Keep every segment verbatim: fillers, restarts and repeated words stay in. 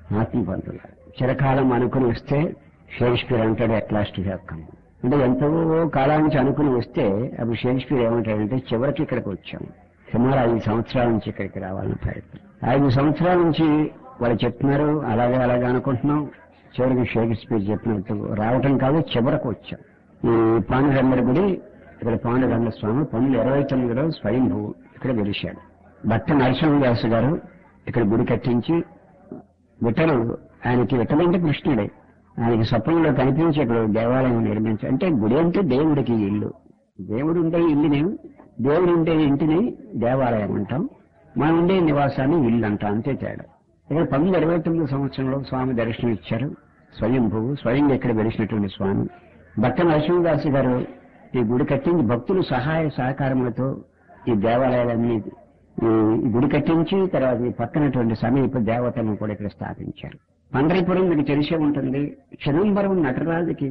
ఆత్మబంధువులు చిరకాలం అనుకుని వస్తే షేక్స్పియర్ అంటాడు అట్ లాస్ట్ కమ్. అంటే ఎంతో కాలానికి అనుకుని వస్తే అప్పుడు షేక్స్పియర్ ఏమంటాడంటే చివరికి ఇక్కడికి వచ్చాం, సుమారు ఐదు సంవత్సరాల నుంచి ఇక్కడికి రావాలని ప్రయత్నం. ఐదు సంవత్సరాల నుంచి వాళ్ళు చెప్తున్నారు అలాగే అలాగే అనుకుంటున్నాం, చివరికి షేక్స్పియర్ చెప్పినట్టు రావటం కాదు చివరకు వచ్చాం. ఈ పాండురంగడి గుడి ఇక్కడ పాండురంగ స్వామి పంతొమ్మిది ఇరవై తొమ్మిదిలో స్వయంభూ ఇక్కడ వెలిశాడు. భక్త నరసింహదాసు గారు ఇక్కడ గుడి కట్టించి విఠలు ఆయనకి విఠలు అంటే కృష్ణుడే, ఆయనకి స్వప్నంలో కనిపించి ఇక్కడ దేవాలయం నిర్మించారు. అంటే గుడి అంటే దేవుడికి ఇల్లు, దేవుడు ఉండే ఇల్లుని దేవుడు ఉండే ఇంటిని దేవాలయం అంటాం, మనం ఉండే నివాసాన్ని ఇల్లు అంటాం, అంతే తేడా. ఇక్కడ పంతొమ్మిది ఇరవై తొమ్మిది సంవత్సరంలో స్వామి దర్శనం ఇచ్చారు. స్వయంభువు స్వయంగా ఇక్కడ వెలిసినటువంటి స్వామి భక్త నరసింహదాసు గారు ఈ గుడి కట్టించి భక్తులు సహాయ సహకారములతో ఈ దేవాలయాలన్నీ ఈ గుడి కట్టించి తర్వాత ఈ పక్కనటువంటి సమీప దేవతలను కూడా ఇక్కడ స్థాపించారు. పండరీపురం మీకు తెలిసే ఉంటుంది. చిదంబరం నటరాజుకి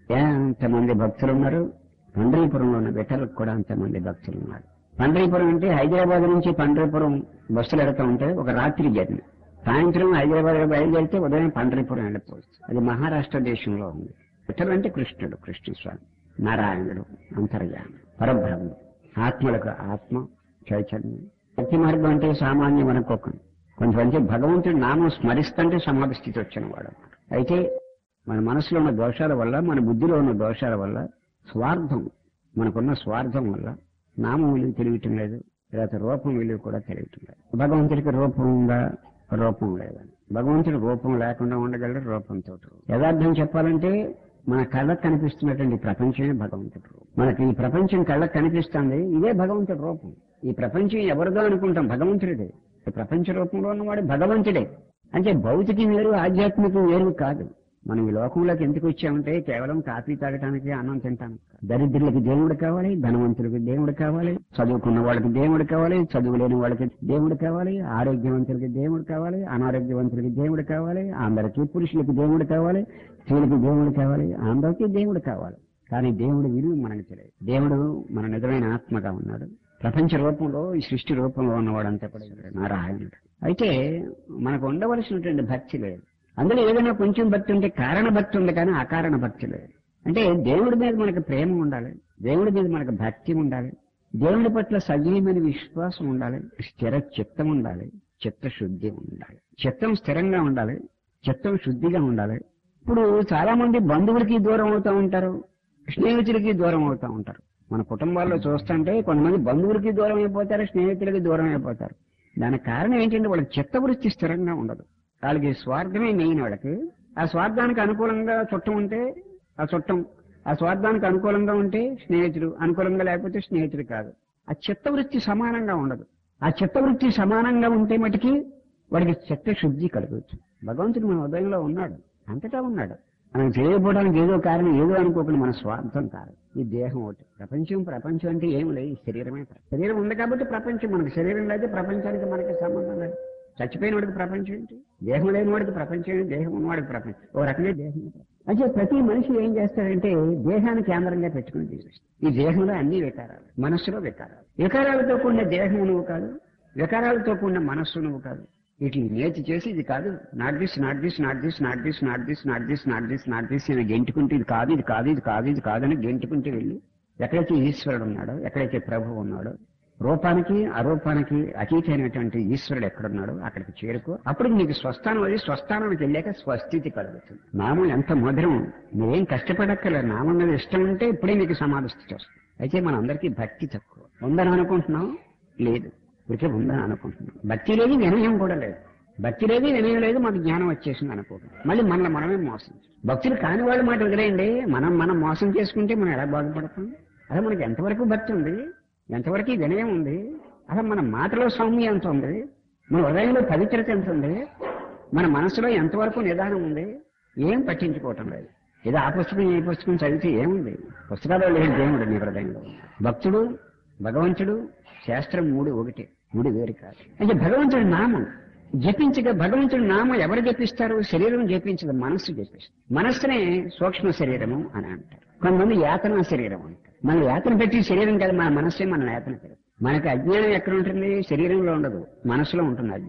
ఎంతమంది భక్తులు ఉన్నారు, పండరీపురంలో ఉన్న విఠలకు కూడా అంతమంది భక్తులు ఉన్నారు. పండరీపురం అంటే హైదరాబాద్ నుంచి పండరీపురం బస్సులు వెళ్తూ ఉంటాయి, ఒక రాత్రి జర్నీ. సాయంత్రం హైదరాబాద్ బయలుదేరితే ఉదయం పండరీపురం వెళ్ళిపోవచ్చు. అది మహారాష్ట్ర దేశంలో ఉంది. విఠలు అంటే కృష్ణుడు, కృష్ణస్వామి, నారాయణుడు, అంతర్యామి, పరబ్రహ్మ, ఆత్మలకు ఆత్మ చైతన్యం. భక్తి మార్గం అంటే సామాన్యం అనుకోకండి. కొంతమంది భగవంతుడి నామం స్మరిస్తుంటే సమాధి స్థితి వచ్చిన వాడు. అయితే మన మనసులో ఉన్న దోషాల వల్ల, మన బుద్ధిలో ఉన్న దోషాల వల్ల, స్వార్థం మనకున్న స్వార్థం వల్ల నామం విలువ తెలియటం లేదు, లేకపోతే రూపం విలువ కూడా తెలియటం లేదు. భగవంతుడికి రూపం ఉందా, రూపం లేదని. భగవంతుడి రూపం లేకుండా ఉండగలరు, రూపంతో. యథార్థం చెప్పాలంటే మన కళ్ళకు కనిపిస్తున్నటువంటి ప్రపంచమే భగవంతుడి రూపం. మనకి ఈ ప్రపంచం కళ్ళకు కనిపిస్తుంది, ఇదే భగవంతుడి రూపం. ఈ ప్రపంచం ఎవరిదో అనుకుంటాం, భగవంతుడిదే. ఈ ప్రపంచ రూపంలో ఉన్నవాడు భగవంతుడే. అంటే భౌతికం వేరు, ఆధ్యాత్మికం వేరు కాదు. మనం ఈ లోకంలోకి ఎందుకు వచ్చామంటే కేవలం కాఫీ తాగటానికి, అన్నం తింటానికి. దరిద్రులకి దేవుడు కావాలి, ధనవంతులకి దేవుడు కావాలి, చదువుకున్న వాళ్ళకి దేవుడు కావాలి, చదువు లేని వాళ్ళకి దేవుడు కావాలి, ఆరోగ్యవంతులకి దేవుడు కావాలి, అనారోగ్యవంతులకి దేవుడు కావాలి, అందరికీ పురుషులకి దేవుడు కావాలి, స్త్రీలకి దేవుడు కావాలి, అందరికీ దేవుడు కావాలి. కానీ దేవుడు విలువ మనకు తెలియదు. దేవుడు మన నిజమైన ఆత్మగా ఉన్నాడు. ప్రపంచ రూపంలో, ఈ సృష్టి రూపంలో ఉన్నవాడంతా కూడా నారాయణుడు. అయితే మనకు ఉండవలసినటువంటి భక్తి లేదు. అందులో ఏదైనా కొంచెం భక్తి ఉంటే కారణ భక్తి ఉంది, కానీ అకారణ భక్తి లేదు. అంటే దేవుడి మీద మనకు ప్రేమ ఉండాలి, దేవుడి మీద మనకు భక్తి ఉండాలి, దేవుడి పట్ల సజీవమైన విశ్వాసం ఉండాలి, స్థిర చిత్తం ఉండాలి, చిత్తశుద్ధి ఉండాలి. చిత్తం స్థిరంగా ఉండాలి, చిత్తం శుద్ధిగా ఉండాలి. ఇప్పుడు చాలా మంది బంధువులకి దూరం అవుతూ ఉంటారు, స్నేహితులకి దూరం అవుతూ ఉంటారు. మన కుటుంబాల్లో చూస్తుంటే కొంతమంది బంధువులకి దూరం అయిపోతారు, స్నేహితులకి దూరం అయిపోతారు. దానికి కారణం ఏంటంటే వాళ్ళకి చిత్తవృత్తి స్థిరంగా ఉండదు. వాళ్ళకి స్వార్థమే మెయిన్. వాళ్ళకి ఆ స్వార్థానికి అనుకూలంగా చుట్టం ఉంటే ఆ చుట్టం, ఆ స్వార్థానికి అనుకూలంగా ఉంటే స్నేహితుడు, అనుకూలంగా లేకపోతే స్నేహితుడు కాదు. ఆ చిత్తవృత్తి సమానంగా ఉండదు. ఆ చిత్తవృత్తి సమానంగా ఉంటే మటుకి వాడికి చిత్తశుద్ధి కలగవచ్చు. భగవంతుడు మన హృదయంలో ఉన్నాడు, అంతటా ఉన్నాడు. మనం చేయకపోవడానికి ఏదో కారణం, ఏదో అనుకోకుండా మన స్వార్థం కాదు. ఈ దేహం ఒకటి. ప్రపంచం ప్రపంచం అంటే ఏం లేదు, ఈ శరీరమే. శరీరం ఉంది కాబట్టి ప్రపంచం. మనకి శరీరం అయితే ప్రపంచానికి మనకి సంబంధం లేదు. చచ్చిపోయిన వాడికి ప్రపంచం ఏంటి, దేహం లేని వాడికి ప్రపంచం ఏంటి, దేహం ఉన్నవాడికి ప్రపంచం. ఓ రకంగా దేహం. అంటే ప్రతి మనిషి ఏం చేస్తాడంటే దేహాన్ని కేంద్రంగా పెట్టుకుని జీవిస్తాడు. ఈ దేహంలో అన్ని వికారాలు, మనస్సులో వికారాలు. వికారాలతో కూడిన దేహం నువ్వు కాదు, వికారాలతో కూడిన మనస్సు నువ్వు కాదు. వీటిని నేర్చి చేసి ఇది కాదు, not this not this not this not this not this not this not this not this అని గెంటుకుంటే ఇది కాదు, ఇది కాదు, ఇది కాదు, ఇది కాదని గెంటుకుంటూ వెళ్ళి ఎక్కడైతే ఈశ్వరుడు ఉన్నాడో, ఎక్కడైతే ప్రభువు ఉన్నాడో, రూపానికి అరూపానికి అతీతమైనటువంటి ఈశ్వరుడు ఎక్కడున్నాడో అక్కడికి చేరుకో. అప్పుడు నీకు స్వస్థానం అది, స్వస్థానానికి వెళ్ళాక స్వస్థితి కలుగుతుంది. నామం ఎంత మధురం, నువ్వేం కష్టపడక్కర్లేదు. నామం మీద ఇష్టం ఉంటే ఇప్పుడే నీకు సమాధి స్థితి వస్తుంది. అయితే మన అందరికీ భక్తి తక్కువ. ఉందని అనుకుంటున్నాం, లేదు. ఇప్పటికే ఉందని అనుకుంటున్నాం. భక్తి లేదు, వినయం కూడా లేదు. భక్తి లేదు, వినయం లేదు, మాకు జ్ఞానం వచ్చేసింది అనుకుంటున్నాం. మళ్ళీ మనల్ని మనమే మోసం. భక్తులు కాని వాళ్ళ మాట వదిలేయండి. మనం మనం మోసం చేసుకుంటే మనం ఎలా బాగుపడతాం? అదే మనకి ఎంతవరకు భక్తి ఉంది, ఎంతవరకు వినయం ఉంది, అసలు మన మాటలో సౌమ్యం ఎంత ఉంది, మన హృదయంలో పవిత్రత ఎంత ఉంది, మన మనసులో ఎంతవరకు నిదానం ఉంది, ఏం పట్టించుకోవటం లేదు. ఏదో ఆ పుస్తకం ఏ పుస్తకం చదివితే ఏముంది, పుస్తకాల్లో లేదు దేవుడు నీ హృదయంలో. భక్తుడు, భగవంతుడు, శాస్త్రం మూడు ఒకటే, మూడు వేరు కాదు. అంటే భగవంతుడి నామం జపించగా, భగవంతుడి నామం ఎవరు జపిస్తారు? శరీరం జపించదు, మనస్సు జపిస్తుంది. మనస్సునే సూక్ష్మ శరీరము అని అంటారు. కొంతమంది యాతన శరీరం అంటారు. మన యాతన పెట్టి శరీరం కాదు, మన మనస్సే మన యాతన పెడతారు. మనకి అజ్ఞానం ఎక్కడ ఉంటుంది? శరీరంలో ఉండదు, మనస్సులో ఉంటుంది అజ్ఞానం.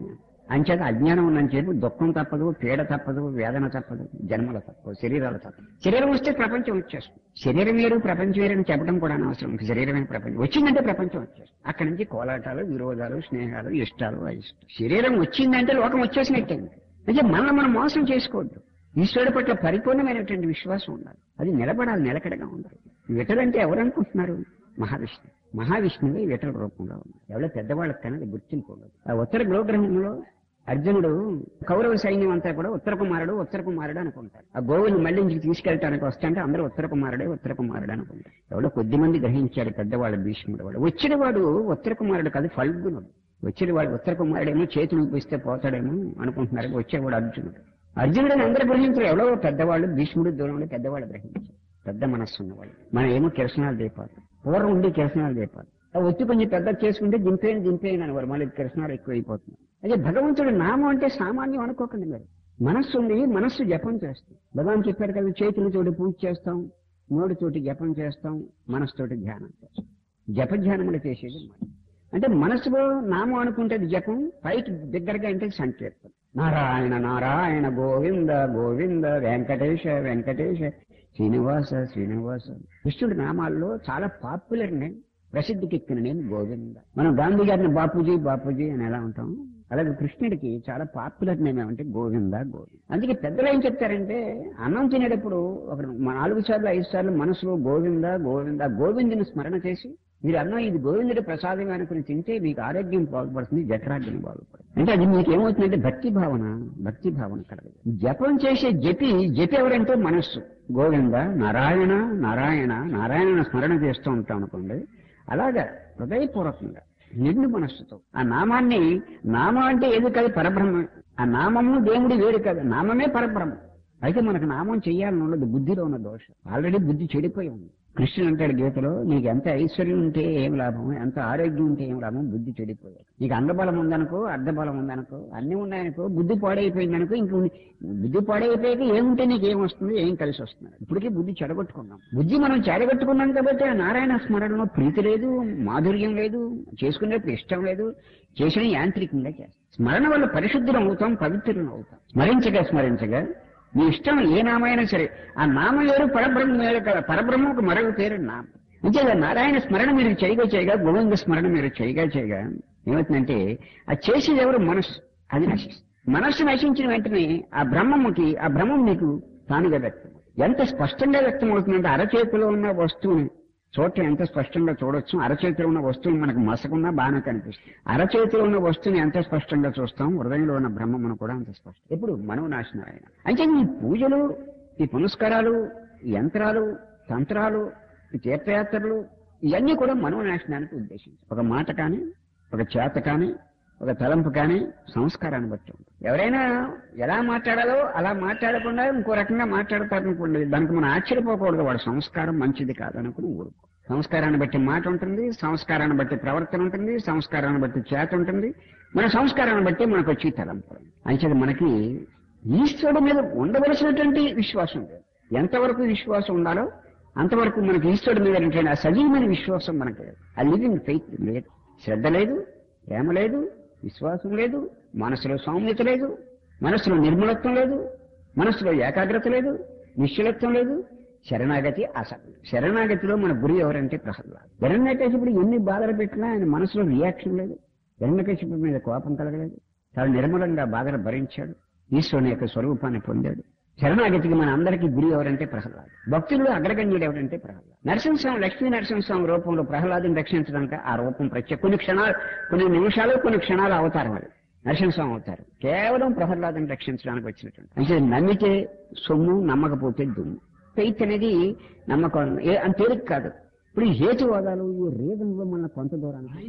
అంచేత అజ్ఞానం ఉన్నని చెప్పి దుఃఖం తప్పదు, పీడ తప్పదు, వేదన తప్పదు, జన్మల తప్పదు, శరీరాలు తప్పదు. శరీరం వస్తే ప్రపంచం వచ్చేస్తుంది. శరీరం వేరు ప్రపంచం వేరు అని చెప్పడం కూడా అనవసరం. శరీరమే ప్రపంచం. వచ్చిందంటే ప్రపంచం వచ్చేస్తుంది. అక్కడి నుంచి కోలాటాలు, విరోధాలు, స్నేహాలు, ఇష్టాలు, అయిష్టాలు. శరీరం వచ్చిందంటే లోకం వచ్చేసినట్టే. అంటే మనల్ని మనం మోసం చేసుకోవద్దు. ఈశ్వరుడి పట్ల పరిపూర్ణమైనటువంటి విశ్వాసం ఉండాలి. అది నిలబడాలి, నిలకడగా ఉండాలి. విఠలంటే ఎవరనుకుంటున్నారు? మహావిష్ణు. మహావిష్ణువే విఠల రూపంలో ఉంది. ఎవరో పెద్దవాళ్ళకి కానీ అది గుర్తింపుండదు. ఆ ఉత్తర గోగ్రహంలో అర్జునుడు కౌరవ సైన్యం అంతా కూడా ఉత్తర కుమారుడు ఉత్తర కుమారుడు అనుకుంటారు. ఆ గోవుని మళ్ళీ ఇంటికి తీసుకెళ్ళటానికి వస్తుంటే అందరూ ఉత్తర కుమారుడే ఉత్తర కుమారుడు అనుకుంటారు. ఎవరో కొద్ది మంది గ్రహించాడు పెద్దవాళ్ళు, భీష్ముడు వాడు. వచ్చిన వాడు ఉత్తర కుమారుడు కాదు, ఫల్గునుడు. వచ్చిన వాడు ఉత్తర కుమారుడేమో చేతులు ఊపిస్తే పోతాడేమో అనుకుంటున్నారు. వచ్చేవాడు అర్జునుడు. అర్జునుడిని అందరూ గ్రహించారు. ఎవరో పెద్దవాళ్ళు, భీష్ముడు దూరంలో పెద్దవాళ్ళు గ్రహించారు. పెద్ద మనస్సు ఉన్నవాళ్ళు. మనం ఏమో కిరసనాలు దీపాలు, పూర్వం ఉండి కిరసనాలు దీపాలు వచ్చి కొంచెం పెద్ద చేసుకుంటే దింపేయని దింపేయని అనేవారు. మళ్ళీ కిరసనాలు ఎక్కువ అయిపోతుంది. అదే భగవంతుడు నామం అంటే సామాన్యం అనుకోకండి మీరు. మనస్సు ఉంది, మనస్సు జపం చేస్తాం. భగవాన్ చెప్పారు కదా, చేతులతోటి పూజ చేస్తాం, నోటితోటి జపం చేస్తాం, మనస్సుతోటి ధ్యానం చేస్తాం. జప ధ్యానములు చేసేది మనం. అంటే మనసులో నామం అనుకుంటే జపం, పైకి దగ్గరగా అంటే సంకీర్తన. నారాయణ నారాయణ గోవింద గోవింద వెంకటేశ వెంకటేశ శ్రీనివాస శ్రీనివాస. కృష్ణుడి నామాల్లో చాలా పాపులర్ నేమ్, ప్రసిద్ధికి ఎక్కిన నేమ్ గోవింద. మనం గాంధీ గారిని బాపూజీ బాపూజీ అని ఎలా ఉంటాం, అలాగే కృష్ణుడికి చాలా పాపులర్ నేమ్ ఏమంటే గోవింద గోవింద. అందుకే పెద్దలు ఏం చెప్తారంటే, అన్నం తినేటప్పుడు ఒక నాలుగు సార్లు ఐదు సార్లు మనసులో గోవింద గోవింద గోవిందుని స్మరణ చేసి మీరు అన్నం ఇది గోవిందుడి ప్రసాదం అనుకుని తింటే మీకు ఆరోగ్యం బాగుపడుతుంది, జఠరాగ్యం బాగుపడుతుంది. అంటే అది మీకు ఏమవుతుందంటే భక్తి భావన, భక్తి భావన కలగదు. జపం చేసే జపి జపి ఎవరంటే మనస్సు. గోవింద నారాయణ నారాయణ నారాయణ స్మరణ చేస్తూ ఉంటాం అనుకోండి. అలాగా హృదయపూర్వకంగా నిండు మనస్సుతో ఆ నామాన్ని, నామం అంటే ఏది కాదు, పరబ్రహ్మ. ఆ నామము దేవుడి వేరు కాదు, నామమే పరబ్రహ్మ. అయితే మనకు నామం చెయ్యాలని ఉన్నది, బుద్ధిలో ఉన్న దోషం. ఆల్రెడీ బుద్ధి చెడిపోయి ఉంది. కృష్ణుడు అంటాడు గీతలో, నీకు ఎంత ఐశ్వర్యం ఉంటే ఏం లాభం, ఎంత ఆరోగ్యం ఉంటే ఏం లాభం, బుద్ధి చెడిపోయాడు. నీకు అందబలం ఉందనుకో, అర్ధబలం ఉందనుకో, అన్ని ఉన్నాయనుకో, బుద్ధి పాడైపోయిందనుకో, ఇంక బుద్ధి పాడైపోయాక ఏముంటే నీకు ఏం వస్తుంది, ఏం కలిసి వస్తుంది. ఇప్పటికీ బుద్ధి చెడగొట్టుకున్నాం. బుద్ధి మనం చెడగొట్టుకున్నాం కాబట్టి ఆ నారాయణ స్మరణలో ప్రీతి లేదు, మాధుర్యం లేదు, చేసుకునేప్పుడు ఇష్టం లేదు, చేసిన యాంత్రికంగా చేస్తాం. స్మరణ వల్ల పరిశుద్ధులం అవుతాం, పవిత్రులం అవుతాం. స్మరించగా స్మరించగా మీ ఇష్టం ఏ నామైనా సరే, ఆ నామం వేరు, పరబ్రహ్మ వేరు కదా. పరబ్రహ్మకు మరొక పేరు నామం. అంటే నారాయణ స్మరణ మీరు చేయగా చేయగా, గోవింద స్మరణ మీరు చేయగా చేయగా ఏమవుతుందంటే, అది చేసేది ఎవరు? మనస్సు. అది నశిస్తుంది. మనస్సు నశించిన వెంటనే ఆ బ్రహ్మముకి, ఆ బ్రహ్మం మీకు తానుగా వ్యక్తం. ఎంత స్పష్టంగా వ్యక్తం అవుతుందంటే, అరచేతిలో ఉన్న వస్తువుని చోట ఎంత స్పష్టంగా చూడొచ్చు. అరచేతిలో ఉన్న వస్తువులు మనకు మసకున్నా బాగానే కనిపిస్తుంది. అరచేతిలో ఉన్న వస్తువుని ఎంత స్పష్టంగా చూస్తాం, హృదయంలో ఉన్న బ్రహ్మమును కూడా అంత స్పష్టం. ఎప్పుడు మనోనాశనం అయినా. అంటే ఈ పూజలు, ఈ పునస్కారాలు, యంత్రాలు, తంత్రాలు, ఈ తీర్థయాత్రలు ఇవన్నీ కూడా మనోనాశనానికి ఉద్దేశించి, ఒక మాట కానీ, ఒక చేత కానీ, ఒక తలంపు కానీ సంస్కారాన్ని బట్టి ఉంటుంది. ఎవరైనా ఎలా మాట్లాడాలో అలా మాట్లాడకుండా ఇంకో రకంగా మాట్లాడతారనుకోండి, దానికి మనం ఆశ్చర్యపోకూడదు. వాడు సంస్కారం మంచిది కాదనుకుని ఊరుకో. సంస్కారాన్ని బట్టి మాట ఉంటుంది, సంస్కారాన్ని బట్టి ప్రవర్తన ఉంటుంది, సంస్కారాన్ని బట్టి చేత ఉంటుంది, మన సంస్కారాన్ని బట్టి మనకు వచ్చి తలంపు. అంచేది మనకి ఈశ్వరుడు మీద ఉండవలసినటువంటి విశ్వాసం లేదు. ఎంతవరకు విశ్వాసం ఉండాలో అంతవరకు మనకి ఈశ్వరుడు మీద ఆ సజీవమైన విశ్వాసం మనకు లేదు. ఆ లివింగ్ ఫెయిత్ లేదు. శ్రద్ధ లేదు, ప్రేమ లేదు, విశ్వాసం లేదు, మనసులో సౌమ్యత లేదు, మనసులో నిర్మలత్వం లేదు, మనసులో ఏకాగ్రత లేదు, నిశ్చలత్వం లేదు, శరణాగతి అసలు. శరణాగతిలో మన గురి ఎవరంటే ప్రహ్లాదు. హిరణ్యకశిపుడు ఎన్ని బాధలు పెట్టినా ఆయన మనసులో రియాక్షన్ లేదు. హిరణ్యకశిపుడి మీద కోపం కలగలేదు. చాలా నిర్మలంగా బాధలు భరించాడు, ఈశ్వరుని యొక్క స్వరూపాన్ని పొందాడు. శరణాగతికి మన అందరికీ గురి ఎవరంటే ప్రహ్లాదు. భక్తులు అగ్రగణ్యుడు ఎవరంటే ప్రహ్లాదు. నరసింహస్వామి, లక్ష్మీ నరసింహస్వామి రూపంలో ప్రహ్లాదుని రక్షించడానికి ఆ రూపం ప్రత్యేక. కొన్ని క్షణాలు, కొన్ని నిమిషాలు, కొన్ని క్షణాలు అవతారం అది. నరసింహస్వామి అవుతారు కేవలం ప్రహ్లాదుని రక్షించడానికి వచ్చినటువంటి. అంటే నమ్మితే సొమ్ము, నమ్మకపోతే దుమ్ము. ఫెయిత్ అనేది నమ్మకం అని తేలిక కాదు. ఇప్పుడు ఈ హేతువాదాలు, ఈ రీజన్లో మన కొంత దూరానికి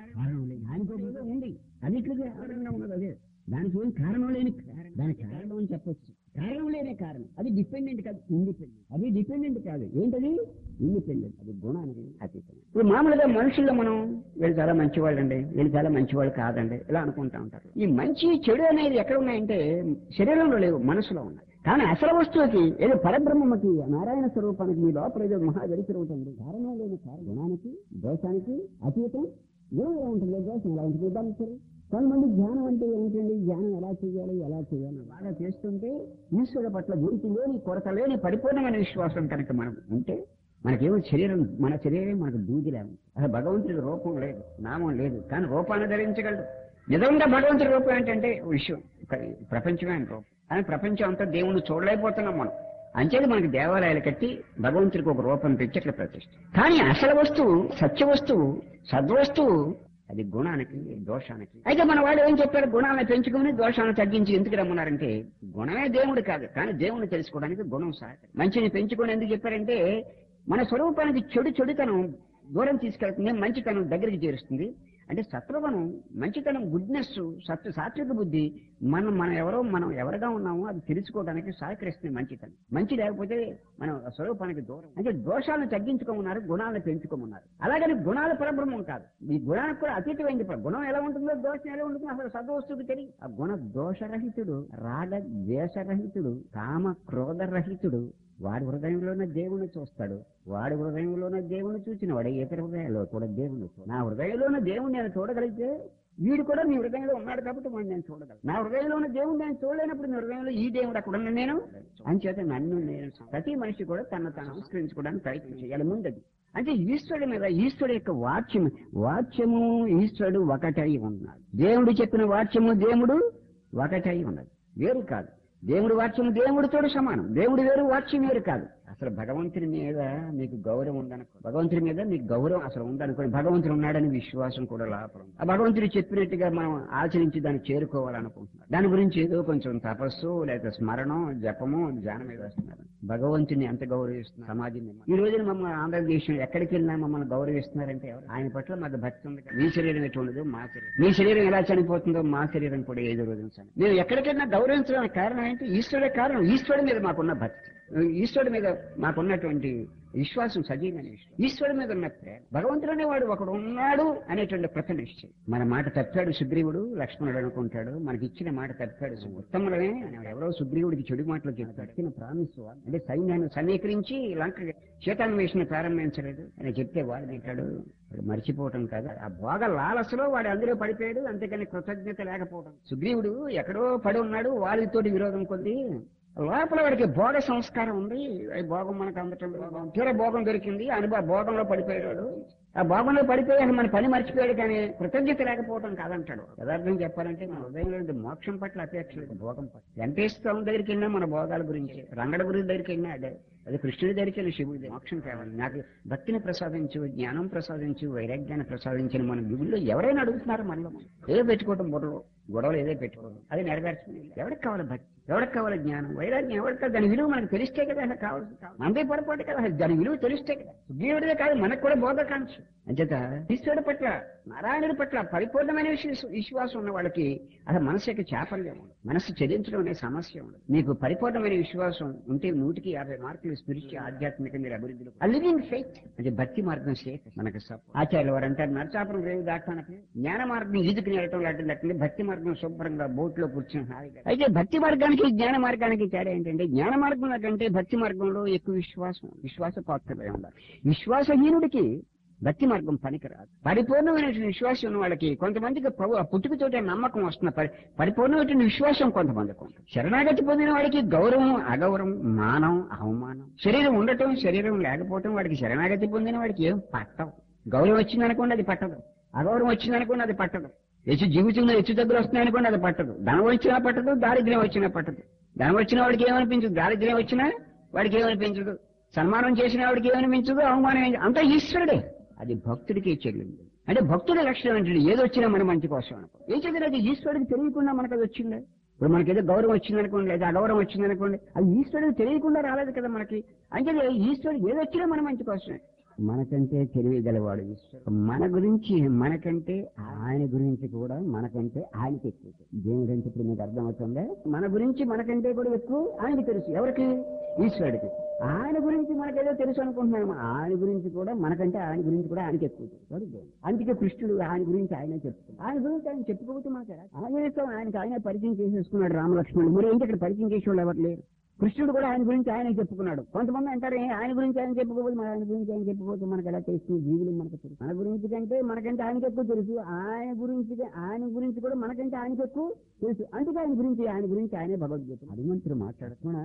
ఉంది. అన్నిట్లుగా ఆధారంగా ఉన్నది అదే. దానికి ఏం కారణం లేని దాని కారణం అని చెప్పొచ్చు. కారణం లేనే కారణం. అది డిపెండెంట్ కాదు, ఇండిపెండెంట్. అది డిపెండెంట్ కాదు, ఏంటది? ఇండిపెండెంట్. అది గుణానికి అతీతం. ఇప్పుడు మామూలుగా మనుషుల్లో మనం వీళ్ళు చాలా మంచివాళ్ళు అండి, వీళ్ళు చాలా మంచివాళ్ళు కాదండి ఇలా అనుకుంటా ఉంటారు. ఈ మంచి చెడు అనేది ఎక్కడ ఉన్నాయంటే శరీరంలో లేవు, మనసులో ఉన్నాయి. కానీ అసలు వస్తువుకి ఏదో పరబ్రహ్మకి, నారాయణ స్వరూపానికి మీ లోపల ఏదో మహా వెలితిరుగుతుంది. కారణం లేని గుణానికి, దోషానికి అతీతం. గుణం ఎలా ఉంటుంది, దోషం ఎలా ఉంటుంది? ఉదాహరణ కొంతమంది ధ్యానం అంటే ఏంటండి, ధ్యానం ఎలా చేయాలి ఎలా చేయాలి బాగా చేస్తుంటే ఈశ్వరుడు పట్ల వీరికి లేని కొరత లేని పరిపూర్ణమైన విశ్వాసం కనుక మనం ఉంటే మనకేమో శరీరం, మన శరీరం మనకు దూదిలేము. అసలు భగవంతుడి రూపం లేదు, నామం లేదు, కానీ రూపాన్ని ధరించగలడు. నిజంగా భగవంతుడి రూపం ఏంటంటే విశ్వం, ప్రపంచమే ఆయన రూపం. కానీ ప్రపంచం అంతా దేవుణ్ణి చూడలేకపోతున్నాం మనం. అంచేది మనకి దేవాలయాలు కట్టి భగవంతుడికి ఒక రూపం తెచ్చి అట్లా ప్రతిష్ఠ. కానీ అసలు వస్తువు, సత్య వస్తువు, సద్వస్తువు అది గుణానికి దోషానికి. అయితే మన వాళ్ళు ఏం చెప్పారు, గుణాలను పెంచుకుని దోషాలను తగ్గించి ఎందుకు రమ్మన్నారంటే గుణమే దేవుడు కాదు, కానీ దేవుణ్ణి తెలుసుకోవడానికి గుణం సహాయపడు. మంచిని పెంచుకొని ఎందుకు చెప్పారంటే మన స్వరూపానికి చెడు చెడుతనం దూరం తీసుకెళ్తుంది, మంచితనం దగ్గరికి చేరుస్తుంది. అంటే సత్వగుణం, మంచితనం, గుడ్నెస్, సత్వ సాత్విక బుద్ధి మనం మనం ఎవరో మనం ఎవరుగా ఉన్నామో అది తెలుసుకోవడానికి సహకరిస్తుంది మంచితనం. మంచి లేకపోతే మనం స్వరూపానికి దూరం. అంటే దోషాలను తగ్గించుకోమన్నారు, గుణాలను పెంచుకోమన్నారు. అలాగని గుణాల పరబ్రహ్మం కాదు, ఈ గుణానికి కూడా అతీతమైంది. గుణం ఎలా ఉంటుందో దోషం ఎలా ఉంటుందో అసలు సద్వస్తువుకి తెలియదు. ఆ గుణ దోషరహితుడు, రాగ ద్వేషరహితుడు, కామ క్రోధరహితుడు వాడి హృదయంలోనే దేవుణ్ణి చూస్తాడు. వాడి హృదయంలోనే దేవుణ్ణి చూసిన వాడే ఇతర హృదయంలో కూడా దేవుణ్ణి చూడు. నా హృదయంలోనే దేవుణ్ణి నేను చూడగలిగితే వీడు కూడా నీ హృదయంలో ఉన్నాడు కాబట్టి వాడు నేను చూడగలను. నా హృదయంలోని దేవుడు నేను చూడలేనప్పుడు నీ హృదయంలో ఈ దేవుడు అక్కడ ఉన్న నేను అంచేత నన్ను నేను. ప్రతి మనిషి కూడా తన తాను సంస్కరించుకోవడానికి ప్రయత్నం చేయాలి ముందది. అంటే ఈశ్వరుడి మీద ఈశ్వరుడు యొక్క వాక్యం, వాక్యము ఈశ్వరుడు ఒకటై ఉన్నాడు. దేవుడు చెప్పిన వాక్యము దేవుడు ఒకటై ఉన్నది, వేరు కాదు. దేవుడి వాక్యం దేవుడితో సమానం, దేవుడు వేరు, వాక్యం వేరు కాదు. అసలు భగవంతుని మీద మీకు గౌరవం ఉందనుకో, భగవంతుని మీద మీకు గౌరవం అసలు ఉందనుకోండి, భగవంతుడు ఉన్నాడని విశ్వాసం కూడా లాభం. ఆ భగవంతుడు చెప్పినట్టుగా మనం ఆచరించి దాన్ని చేరుకోవాలనుకుంటున్నాం. దాని గురించి ఏదో కొంచెం తపస్సు లేదా స్మరణం, జపము, ధ్యానం మీద వస్తున్నారు. భగవంతుని ఎంత గౌరవిస్తున్నారు సమాజం. ఈ రోజున మమ్మల్ని ఆంధ్రదేశం ఎక్కడికి వెళ్ళినా మమ్మల్ని గౌరవిస్తున్నారంటే ఆయన పట్ల మాకు భక్తి ఉంది. మీ శరీరం ఎటువంటిదో మా శరీరం, మీ శరీరం ఎలా చనిపోతుందో మా శరీరం కూడా ఏదో రోజు మేము ఎక్కడికైనా గౌరవించడానికి కారణం ఏంటి? ఈశ్వరుడే కారణం. ఈశ్వరుడి మీద మాకున్న భక్తి, ఈశ్వరుడి మీద మాకున్నటువంటి విశ్వాసం, సజీవమైన విశ్వాసం, ఈశ్వరుడి మీద ఉన్న ప్రేమ. భగవంతుడు అనేవాడు ఒకడు ఉన్నాడు అనేటువంటి ప్రతి నిశ్చయం. మన మాట తప్పాడు సుగ్రీవుడు, లక్ష్మణుడు అనుకుంటాడు మనకి ఇచ్చిన మాట తప్పాడు. ఉత్తముడమే ఎవరో సుగ్రీవుడికి చెడు మాటలు చెప్తాడు. ప్రామిస్ అంటే సైన్యాన్ని సమీకరించి లంక శీతాన్వేషణ ప్రారంభించలేదు అని చెప్తే వాడు తింటాడు. మర్చిపోవటం కాదు, ఆ భోగ లాలసలో వాడు అందులో పడిపోయాడు. అంతేకాని కృతజ్ఞత లేకపోవడం. సుగ్రీవుడు ఎక్కడో పడి ఉన్నాడు, వాళ్ళతోటి విరోధం కొద్ది లోపల వాడికి భోగ సంస్కారం ఉంది. భోగం మనకు అందటం తీర భోగం దొరికింది, అనుభవ భోగంలో పడిపోయాడు. ఆ భోగంలో పడిపోయి మన పని మర్చిపోయాడు, కానీ కృతజ్ఞత లేకపోవడం కాదంటాడు. యథార్థం చెప్పాలంటే మన హృదయంలో మోక్షం పట్ల అపేక్ష లేదు, భోగం పట్ల. వెంకటేశ్వర దగ్గరికి వెళ్ళినా మన భోగాల గురించి, రంగడ గురి దగ్గరికి వెళ్ళినా అదే, అది కృష్ణుడి దగ్గరికి వెళ్ళిన శివుడి మోక్షం కావాలి. నాకు భక్తిని ప్రసాదించు, జ్ఞానం ప్రసాదించు, వైరాగ్యాన్ని ప్రసాదించిన మన గుడిలో ఎవరైనా అడుగుతున్నారు మనలో. ఏదో పెట్టుకోవటం బుర్రలో గొడవలు ఏదో పెట్టుకోవడం, అది నెరవేర్చుకుని ఎవరికి కావాలి భక్తి, ఎవరికి కావాలి జ్ఞానం, వైరాగ్యం ఎవరికి కాదు. దాని విలువ మనకు తెలిస్తే కదా అసలు కావాల్సి. మనదే పొరపాటు కదా, దాని విలువ తెలిస్తే కదా. సుగ్రీవుడిదే కాదు మనకు కూడా బోధకాంక్ష. అంచేత ఈశ్వరుడి పట్ల, నారాయణుడి పట్ల పరిపూర్ణమైన విశ్వాసం ఉన్న వాళ్ళకి అసలు మనసు యొక్క చాపల్యం ఉండదు, మనసు చెల్లించడం అనే సమస్య ఉండదు. మీకు పరిపూర్ణమైన విశ్వాసం ఉంటే నూటికి యాభై మార్కులు స్పిరిచువల్ ఆధ్యాత్మిక మీరు అభివృద్ధిలో. ఆ లివింగ్ ఫెయిత్ అంటే భక్తి మార్గం సేఫ్ మనకు. ఆచార్యులు వారు అంటారు నరసాపురం రేవు దాటానికి జ్ఞాన మార్గం ఈదుకుని వెళ్ళటం లాంటి భక్తి మార్గం శుభ్రంగా బోట్ లో కూర్చొని హాయిగా. అయితే భక్తి మార్గానికి జ్ఞాన మార్గానికి తేడా ఏంటంటే జ్ఞాన మార్గం కంటే భక్తి మార్గంలో ఎక్కువ విశ్వాసం, విశ్వాస పాత్రలే ఉండాలి. విశ్వాసహీనుడికి భక్తి మార్గం పనికిరాదు. పరిపూర్ణమైన విశ్వాసం ఉన్న వాళ్ళకి కొంతమందికి పుట్టుకతోటే నమ్మకం వస్తున్న పరిపూర్ణమైన విశ్వాసం కొంతమందికి ఉంటుంది. శరణాగతి పొందిన వాడికి గౌరవం, అగౌరవం, మానం, అవమానం, శరీరం ఉండటం, శరీరం లేకపోవటం వాడికి శరణాగతి పొందిన వాడికి ఏం పట్టవు. గౌరవం వచ్చిందనుకోండి అది పట్టదు, అగౌరవం వచ్చిందనుకోండి అది పట్టదు, హెచ్చు జీవితంలో హెచ్చు దగ్గర వస్తున్నాయనుకోండి అది పట్టదు, ధనం వచ్చినా పట్టదు, దారిద్ర్యం వచ్చినా పట్టదు. ధనం వచ్చిన వాడికి ఏమనిపించదు, దారిద్ర్యం వచ్చినా వాడికి ఏమనిపించదు, సన్మానం చేసిన వాడికి ఏమనిపించదు, అవమానం అంతా ఈశ్వరుడే. అది భక్తుడికి చెల్లింది. అంటే భక్తుడి లక్షణం ఏంటంటే ఏదో వచ్చినా మన మంచి కోసం అనుకో. ఏం చదివిన అది ఈశ్వరుడికి తెలియకుండా మనకు అది వచ్చింది. ఇప్పుడు మనకి ఏదో గౌరవం వచ్చిందనుకోండి, లేదా అగౌరవం వచ్చిందనుకోండి, అది ఈశ్వరుడికి తెలియకుండా రాలేదు కదా మనకి. అంటే ఈశ్వరుడు ఏదో వచ్చినా మన మంచి కోసమే. మనకంటే తెలియగలవాడు ఈశ్వరుడు. మన గురించి మనకంటే ఆయన గురించి కూడా మనకంటే ఆయనకి ఎక్కువ. దేని గురించి ఇప్పుడు మీకు అర్థమవుతుందా? మన గురించి మనకంటే కూడా ఎక్కువ ఆయనకి తెలుసు. ఎవరికి? ఈశ్వరుడికి. ఆయన గురించి మనకేదో తెలుసు అనుకుంటున్నాము, ఆయన గురించి కూడా మనకంటే ఆయన గురించి కూడా ఆయనకి ఎక్కువ తెలుసు. అందుకే కృష్ణుడు ఆయన గురించి ఆయనే చెప్తాడు. ఆయన గురించి ఆయన చెప్పుకోవచ్చు మనకు ఆయన ఆయనకి ఆయన పరిచయం చేసేసుకున్నాడు రామలక్ష్మణుడు. మరి ఏంటి ఇక్కడ పరిచయం చేసేవాళ్ళు ఎవరు లేరు. కృష్ణుడు కూడా ఆయన గురించి ఆయనే చెప్పుకున్నాడు. కొంతమంది అంటారు "ఏ, ఆయన గురించి ఆయన చెప్పుకోవచ్చు, మన ఆయన గురించి ఆయన చెప్పుకోవచ్చు, మనకు ఎలా తెలుస్తుంది, జీవులు మనకు తెలుసు, మన గురించి కంటే మనకంటే ఆయనకి ఎక్కువ తెలుసు, ఆయన గురించి ఆయన గురించి కూడా మనకంటే ఆయనకి ఎక్కువ తెలుసు, అందుకే ఆయన గురించి ఆయన గురించి ఆయనే భగవద్గీత హనుమంతుడు మాట్లాడుతున్నా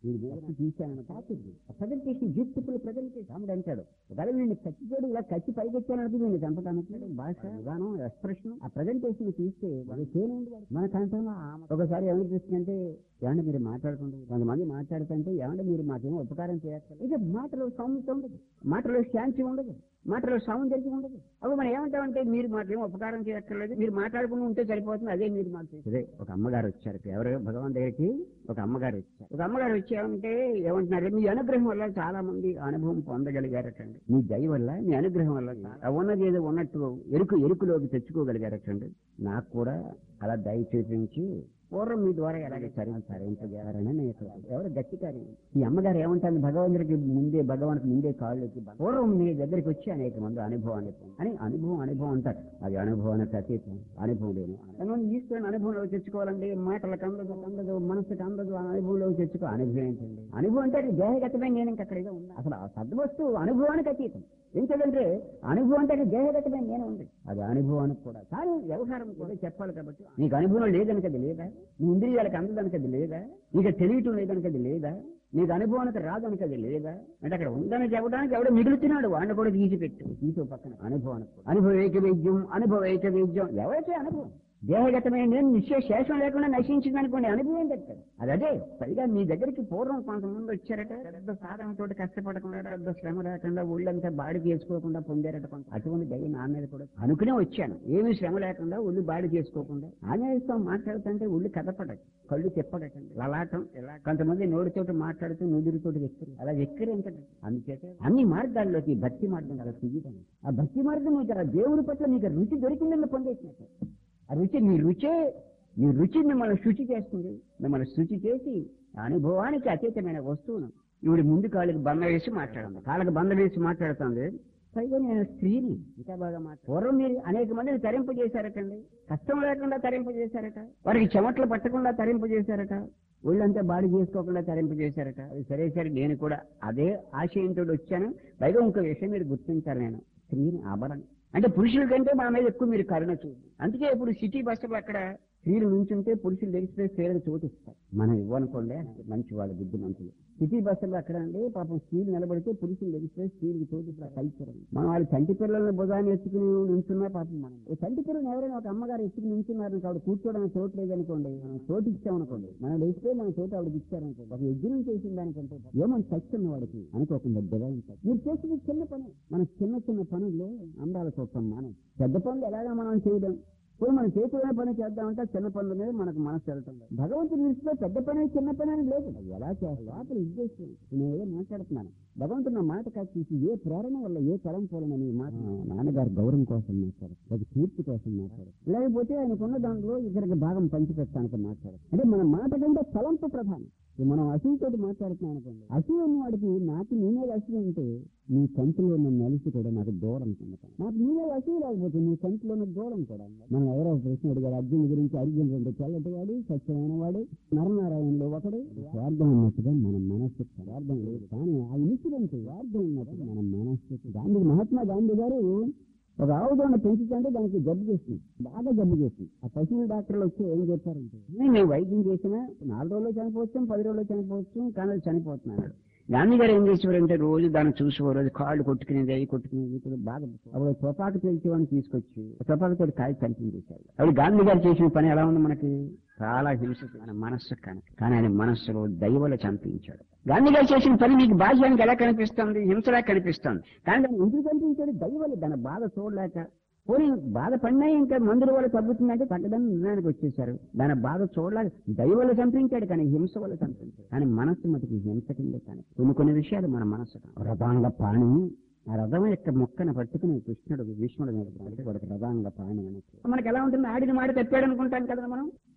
తీశాను ప్రజెంటేషన్ బ్యూటిఫుల్ ప్రజెంటేషన్ రాముడు అంటాడు. ఒకవేళ వీడిని కచ్చితోడు ఇలా కచ్చి పైకెచ్చానంటే వీడిని చంపడానికి భాష విధానం ఎక్స్ప్రెషన్ ఆ ప్రజెంటేషన్ తీస్తే వాళ్ళు చేయలేండి. మన కంఠంలో ఒకసారి ఏమనిపిస్తుందంటే ఏమంటే మీరు మాట్లాడుకుంటూ కొంతమంది మాట్లాడుతుంటే ఏమంటే మీరు మాకేమో ఉపకారం చేయట్లేదు, ఇక మాటలో సౌండ్ ఉండదు, మాటలో శాంతి ఉండదు, మాటలో సౌందర్యం ఉండదు. అప్పుడు మనం ఏమంటామంటే మీరు మాకేమో ఉపకారం చేయక్కర్లేదు, మీరు మాట్లాడుకుని ఉంటే సరిపోతుంది, అదే మీరు మాట. అదే ఒక అమ్మగారు వచ్చారు, ఎవరు భగవాన్ దగ్గరికి ఒక అమ్మగారు వచ్చారు. ఒక అమ్మగారు వచ్చామంటే ఏమంటున్నారు, మీ అనుగ్రహం వల్ల చాలా మంది అనుభవం పొందగలిగారటండి, మీ దయ వల్ల మీ అనుగ్రహం వల్ల ఉన్నది ఏదో ఉన్నట్టు ఎరుకు ఎరుకులోకి తెచ్చుకోగలిగారటండి. నాకు కూడా అలా దయ చూపించి పూర్వం మీ ద్వారా ఎలాగే చరించగలరని ఎవరు గట్టికారి. ఈ అమ్మగారు ఏమంటారు, భగవంతుడికి ముందే భగవానికి ముందే కాళ్ళకి పూర్వం మీ దగ్గరికి వచ్చి అనేక మంది అనుభవాన్ని అని అనుభవం అనుభవం అంటారు. అది అనుభవానికి అతీతం, అనుభవం లేని కొంతమంది ఈశ్వరుని అనుభవంలో తెచ్చుకోవాలంటే మాటలకు అందదు అందదు మనసుకు అందదు, ఆ అనుభవంలో తెచ్చుకో. అనుభవం ఏంటండి? అనుభవం అంటే అది దేహగతమే, నేను ఇంకా అక్కడిగా ఉన్నా. అసలు ఆ సద్వస్తువు అనుభవానికి అతీతం. ఎందుకంటే అనుభవం అంటే దేహగతమే నేను ఉంది, అది అనుభవానికి కూడా. కానీ వ్యవహారం కూడా చెప్పాలి కాబట్టి నీకు అనుభవం లేదనక అది లేదా, నీ ఇంద్రియాలకు అందదనక అది లేదా, నీకు తెలియటం లేదనక అది లేదా, నీకు అనుభవానికి రాదనక అది లేదా, అంటే అక్కడ ఉందని చెప్పడానికి ఎవడో మిగులుతున్నాడు, వాడిని కూడా తీసిపెట్టు తీసి పక్కన. అనుభవానికి అనుభవ ఏకవేద్యం అనుభవ ఏకవేద్యం ఎవరైతే అనుభవం దేహగతమే నేను నిశ్చయ శేషం లేకుండా నశించింది అనుకోండి, అనుభవం చెప్తాడు. అది అదే పైగా మీ దగ్గరికి పూర్వం కొంతమంది వచ్చారట, పెద్ద సాధనతో కష్టపడకుండా పెద్ద శ్రమ లేకుండా ఒళ్ళంతా బాడి చేసుకోకుండా పొందారట కొంత. అటువంటి దయ నా మీద కూడా అనుకునే వచ్చాను, ఏమీ శ్రమ లేకుండా ఒళ్ళు బాడి చేసుకోకుండా. ఆంజనేయస్తో మాట్లాడుతుంటే ఒళ్ళు కదపడట, కళ్ళు చెప్పడటండి, లలాటం ఇలా కొంతమంది నోటితోటి మాట్లాడుతూ నుదురుతోటి వెక్కరు, అలా వెక్కరేంటండి. అందుచేత అన్ని మార్గాల్లోకి భక్తి మార్గం అలా తీయటం, ఆ భక్తి మార్గం మీకు ఆ దేవుడి పట్ల మీకు రుచి దొరికిందని పొందేసినట్టు. ఆ రుచి మీ రుచే మీ రుచి మిమ్మల్ని శుచి చేస్తుంది, మిమ్మల్ని శుచి చేసి అనుభవానికి అతీతమైన వస్తువును ఇవిడి ముందు కాళ్ళకి బంద వేసి మాట్లాడుతుంది, కాళ్ళకి బంద వేసి మాట్లాడుతుంది. పైగా నేను స్త్రీని ఇంకా బాగా మాట్లాడు. పూర్వం మీరు అనేక మందిని తరింపజేశారటండి, కష్టం లేకుండా తరింపజేశారట, వారికి చెమట్లు పట్టకుండా తరింపజేశారట, ఒళ్ళంతా బాడీ చేసుకోకుండా తరింపజేశారట. అది సరే సరే నేను కూడా అదే ఆశయంతో వచ్చాను. పైగా ఇంకో విషయం మీరు గుర్తించాలి, నేను స్త్రీని ఆభరణం అంటే పురుషుల కంటే మా మీద ఎక్కువ మీరు కరుణ చూడండి. అందుకే ఇప్పుడు సిటీ బస్సులు అక్కడ స్త్రీలు నుంచుంటే పురుషులు తెలిసిపోయి స్త్రీలకు చోటు ఇస్తారు, మనం ఇవ్వనుకోండి మంచి వాళ్ళ బుద్ధి మంచిది. సిటీ బస్సులు అక్కడ అండి పాపం స్త్రీలు నిలబడితే పురుషులు తెలిసిపోయి స్త్రీలకు చోటు ఇప్పుడు కల్చర్. మనం వాళ్ళు చంటి పిల్లలను భుజాన్ని ఎత్తుకుని నుంచున్నా పాపం మనం చంటి పిల్లలు ఎవరైనా ఒక అమ్మగారు ఎత్తుకుని నుంచున్నారు ఆవిడ కూర్చోవడానికి చోటు లేదనుకోండి, మనం చోటు ఇచ్చామనుకోండి, మనం లేచిపోయి మన చోటు ఆవిడకి ఇచ్చారనుకోండి, ఒక యజ్ఞం చేసిన దానికంటే ఏమని చచ్చిన వాడికి అనుకోకుండా దెబ్బ. మీరు చేసిన చిన్న పని, మన చిన్న చిన్న పనుల్లో అందాల చూస్తాం, మనం పెద్ద పనులు ఎలాగా మనం చేయడం. ఇప్పుడు మనం చేతులైన పని చేద్దామంటే చిన్న పనుల మీద మనకు మనసు వెళ్తాం. భగవంతుడి దృష్టిలో పెద్ద పని చిన్న పని అని లేదు, ఎలా చేయాలి లోపల ఉద్దేశం. నేను ఏదో మాట్లాడుతున్నాను, భగవంతుడు నా మాట కాదు తీసి ఏ ప్రేరణ వల్ల ఏ తరం పోలని మాట నాన్నగారు గౌరవం కోసం మాట్లాడు, అది కీర్తి కోసం మాట్లాడు, లేకపోతే ఆయనకున్న దాంట్లో ఇద్దరికి భాగం పంచిపెట్టడానికి మాట్లాడు. అంటే మన మాట కంటే తలంపు ప్రధానం. మనం అసూయతో మాట్లాడుతున్నాం అనుకోండి, అసూయ ఉన్న వాడికి నాకు నీ మీద అసూయ ఉంటే నీ కంటిలో ఉన్న నలిసి కూడా నాకు దూరం పొందుతాను, నాకు నీ మీద అసూయ లేకపోతే నీ కంటిలో ఉన్న దూరం కూడా. మనం ఎవరో ప్రశ్న అడిగారు అర్జునుడి గురించి, అర్జునుడు అంటే చల్లటి వాడు, స్వచ్ఛమైన వాడు, నరనారాయణలో ఒకడు. స్వార్థం ఉన్నట్టుగా మన మనస్సు స్వార్థం లేదు, కానీ ఆ ఇన్సిడెంట్ స్వార్థం ఉన్నట్టుగా మన మనస్సు. గాంధీ మహాత్మా గాంధీ గారు ఒక ఆవుదోన్న పెంచుతుంటే దానికి జబ్బు చేస్తుంది, బాగా జబ్బు చేస్తుంది. ఆ పశువుల డాక్టర్లు వచ్చి ఏం చెప్పారంటే, మేము వైద్యం చేసినా నాలుగు రోజుల్లో చనిపోవచ్చు, పది రోజుల్లో చనిపోవచ్చు, కానీ చనిపోతున్నాడు. గాంధీ గారు ఏం చేసేవారంటే రోజు దాన్ని చూసి ఓ రోజు కాళ్ళు కొట్టుకునేది అవి కొట్టుకునేది ఇప్పుడు బాగా అప్పుడు తుపాకు తెలిసేవాడిని తీసుకొచ్చి తుపాకుతో కాయ కనిపించేశారు. అప్పుడు గాంధీ గారు చేసిన పని ఎలా ఉంది, మనకి చాలా హింస మన మనస్సు కనుక, కానీ ఆయన మనస్సులో దైవల చంపించాడు. గాంధీ గారు చేసిన పని మీకు బాహ్యానికి ఎలా కనిపిస్తుంది, హింసలా కనిపిస్తుంది, కానీ దాన్ని ఎందుకు కనిపించాడు, దైవలు దాని బాధ చూడలేక. పోనీ బాధపడినా ఇంకా మందుల వల్ల తగ్గుతుందంటే తగ్గదని నిర్ణయానికి వచ్చేసారు. దాని బాధ చూడలేక దైవాలు చంపించాడు, కానీ హింస వల్ల చంపించాడు. కానీ మనస్సు మటుకు హింస కిందే. కానీ కొన్ని కొన్ని విషయాలు మన మనస్సు రథాంగ పాణి, ఆ రథం యొక్క మొక్కను పట్టుకుని కృష్ణుడు విష్ణుడు మీద వాడికి రథాంగ పాణి అని. మనకి ఎలా ఉంటుంది, ఆడిన మాట తప్పాడు అనుకుంటాం కదా మనం.